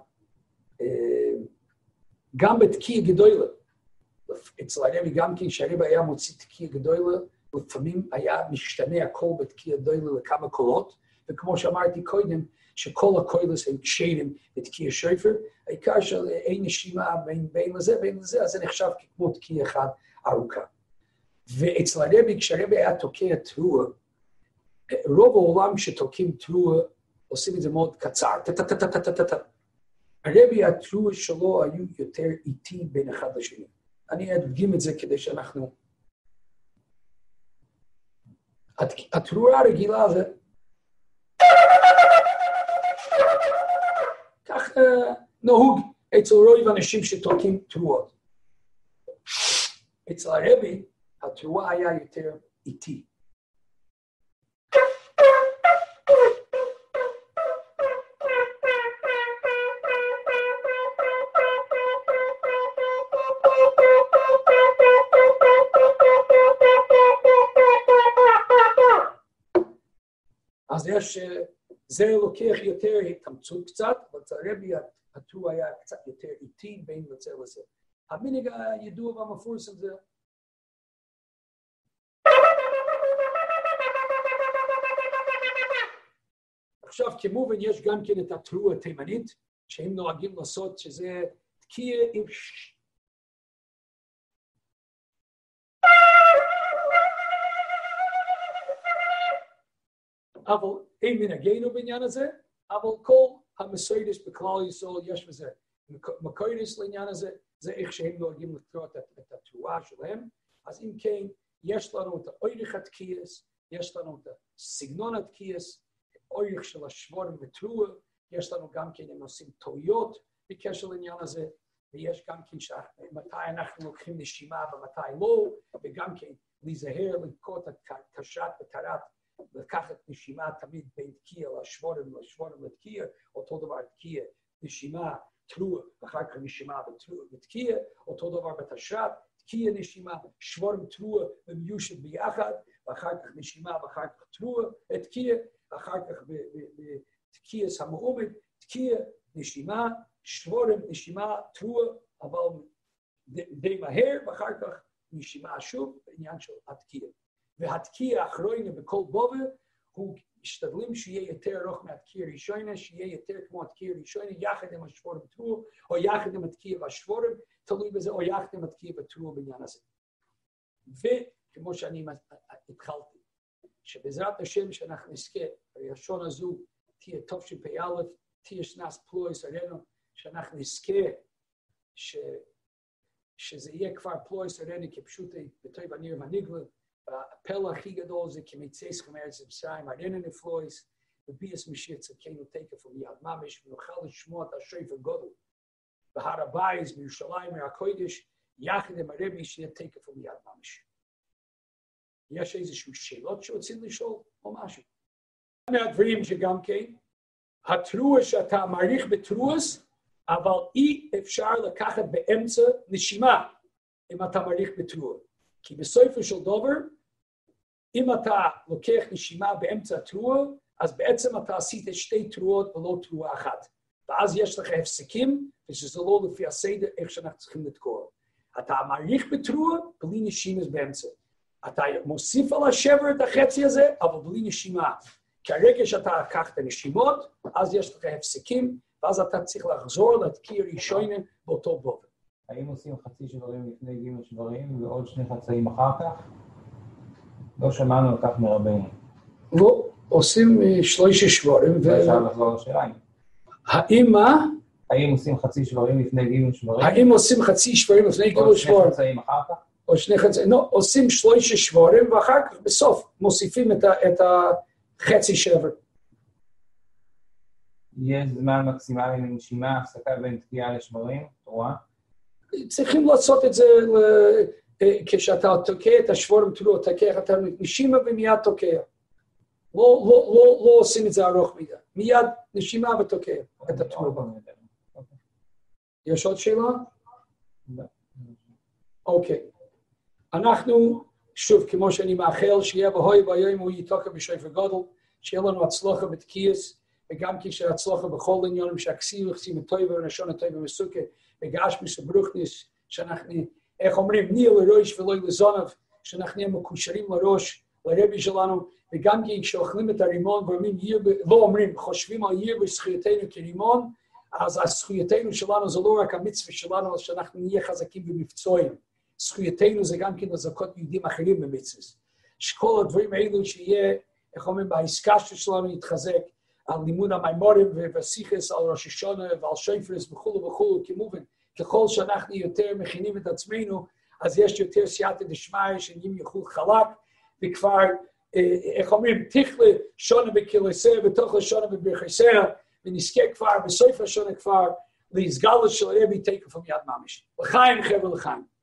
גם בתקיע גדולה, אצל הרבי גם כן, שהרבי היה מוציא תקיע גדולה, לפעמים היה משתנה הכל בתקיע גדולה לכמה קולות, וכמו שאמרתי קודם, שכל הקולות הם קשרים בתקיע שופר, העיקר של אין נשימה בין, בין לזה, בין לזה, אז זה נחשב כמו תקיע אחד ארוכה. ואצל הרבי, כשהרבי היה תוקע תרועה, רוב העולם שתוקעים תרועה, עושים את זה מאוד קצר, טטטטטטטטט. הרבי, התרועה שלו היו יותר איטי בין אחד לשני. אני אדגים את זה כדי שאנחנו... התרועה הרגילה זה... כך נהוג אצל רוב האנשים שתוקעים תרועות. אצל הרבי, התרועה היה יותר איטי. אז יש, זה לוקח יותר התאמצות קצת, אבל הרבי התרועה היה קצת יותר איטי בין לזה לזה. המנהג הידוע והמפורסם זה עכשיו, כמובן, יש גם כן את התרועה התימנית, שהם נוהגים לעשות, שזה תקיע עם... אבל אין מנהגנו בעניין הזה, אבל כל המסוידס בכלל ישראל יש בזה מקוידס לעניין הזה, זה איך שהם נוהגים לקרוא את התרועה שלהם. אז אם כן, יש לנו את האורך התקיעס, יש לנו את הסגנון התקיעס, אורך של השבורים ותרועה, יש לנו גם כן, הם עושים טעויות בקשר לעניין הזה, ויש גם כן מתי אנחנו לוקחים נשימה ומתי לא, וגם כן להיזהר לנקוט את קשת ותרת, לקחת נשימה תמיד בין תקיע לשבורים, לשבורים לתקיע, אותו דבר תקיע, נשימה, תרועה, ואחר כך נשימה ותקיע, אותו דבר בתשת, תקיע נשימה, שבורים תרועה ומיושת ביחד, ואחר כך נשימה ואחר כך תרועה, תקיע, אחר כך בתקיעס המעומד, תקיע, נשימה, שבורים, נשימה, תרועה, אבל די מהר, ואחר כך נשימה שוב, בעניין של התקיע. והתקיע האחרונה בכל בובה, הוא משתדלים שיהיה יותר ארוך מהתקיע הראשונה, שיהיה יותר כמו התקיע הראשונה, יחד עם השבורים בתרועה, או יחד עם התקיע והשבורים, תלוי בזה, או יחד עם התקיע בתרועה בעניין הזה. וכמו שאני התחלתי, שבעזרת השם שאנחנו נזכה, הראשון הזו תהיה טוב שפ"א, תהיה שנס פלויס עלינו, שאנחנו נזכה ש... שזה יהיה כבר פלויס עלינו כפשוט בטוב הניר מנהיגלה, הפלא הכי גדול זה כמצייס חמארץ מצרים, עלינו נפלויס, וביאס משיח צדקנו תקף ומיד ממש, ונוכל לשמוע את השופר גודל, בהר הבית, בירושלים, מהר הקודש, יחד עם הרבי שיהיה תקף ומיד ממש. יש איזשהו שאלות שרוצים לשאול או משהו? מהדברים שגם כן, התרועה שאתה מעריך בתרועס, אבל אי אפשר לקחת באמצע נשימה אם אתה מעריך בתרועה. כי בסופו של דבר, אם אתה לוקח נשימה באמצע התרועה, אז בעצם אתה עשית שתי תרועות ולא תרועה אחת. ואז יש לך הפסקים, ושזה לא לפי הסדר איך שאנחנו צריכים לתקוע. אתה מעריך בתרועה, בלי נשימה באמצע. אתה מוסיף על השבר את החצי הזה, אבל בלי נשימה. כי הרגע שאתה לקח את הנשימות, אז יש לך הפסקים, ואז אתה צריך לחזור לתקיע ראשונה באותו בובר. האם עושים חצי שברים לפני ג' שברים ועוד שני חצאים אחר כך? לא שמענו על כך מרבנו. לא, עושים שלושה שברים. אפשר לחזור לשאלה. האם מה? האם עושים חצי שברים לפני ג' שברים? האם עושים חצי שברים לפני ג' שברים? עוד שני חצאים אחר כך? או שני חצאים, לא, עושים שלושה שברים ואחר כך בסוף מוסיפים את, ה, את החצי שבר. יש זמן מקסימלי לנשימה, הפסקה בין תקיעה לשברים, תרועה? צריכים לעשות את זה כשאתה תוקע את השבורים תרועה, תוקע את הנשימה ומיד תוקע. לא, לא, לא, לא עושים את זה ארוך מיד. מיד נשימה ותוקע את התרועה. יש עוד שאלה? אוקיי. אנחנו, שוב, כמו שאני מאחל, שיהיה בהוי ביום הוא יתוקע בשופר גדול, שיהיה לנו הצלחה בתקיעס, וגם כשהצלחה בכל עניונים שהכסיב יחסים הטובה ונשון הטובה מסוכה, וגשמיס וברוכניס, שאנחנו, איך אומרים, נהיה לראש ולא לזונב, שאנחנו נהיה מקושרים לראש, לרבי שלנו, וגם כשאוכלים את הרימון, ואומרים, לא אומרים, חושבים על יהיה בזכויותינו כרימון, אז הזכויותינו שלנו זה לא רק המצווה שלנו, אז שאנחנו נהיה חזקים במבצועים. זכויותינו זה גם כן לזכות יהודים אחרים במצווה. שכל הדברים האלו שיהיה, איך אומרים, בעסקה שלנו יתחזק, על לימוד המימורים והשיחס על ראש השונה ועל שופרס וכו' וכו', כמובן, ככל שאנחנו יותר מכינים את עצמנו, אז יש יותר סייעתא דשמיא שנהיים יחול חלק, וכבר, איך אומרים, תכלה שונה בקילוסיה, בתוך השונה בברכסיה, ונזכה כבר בסוף השונה כבר, להסגלת של רבי תקף ומיד ממש. לחיים חבר'ה לחיים.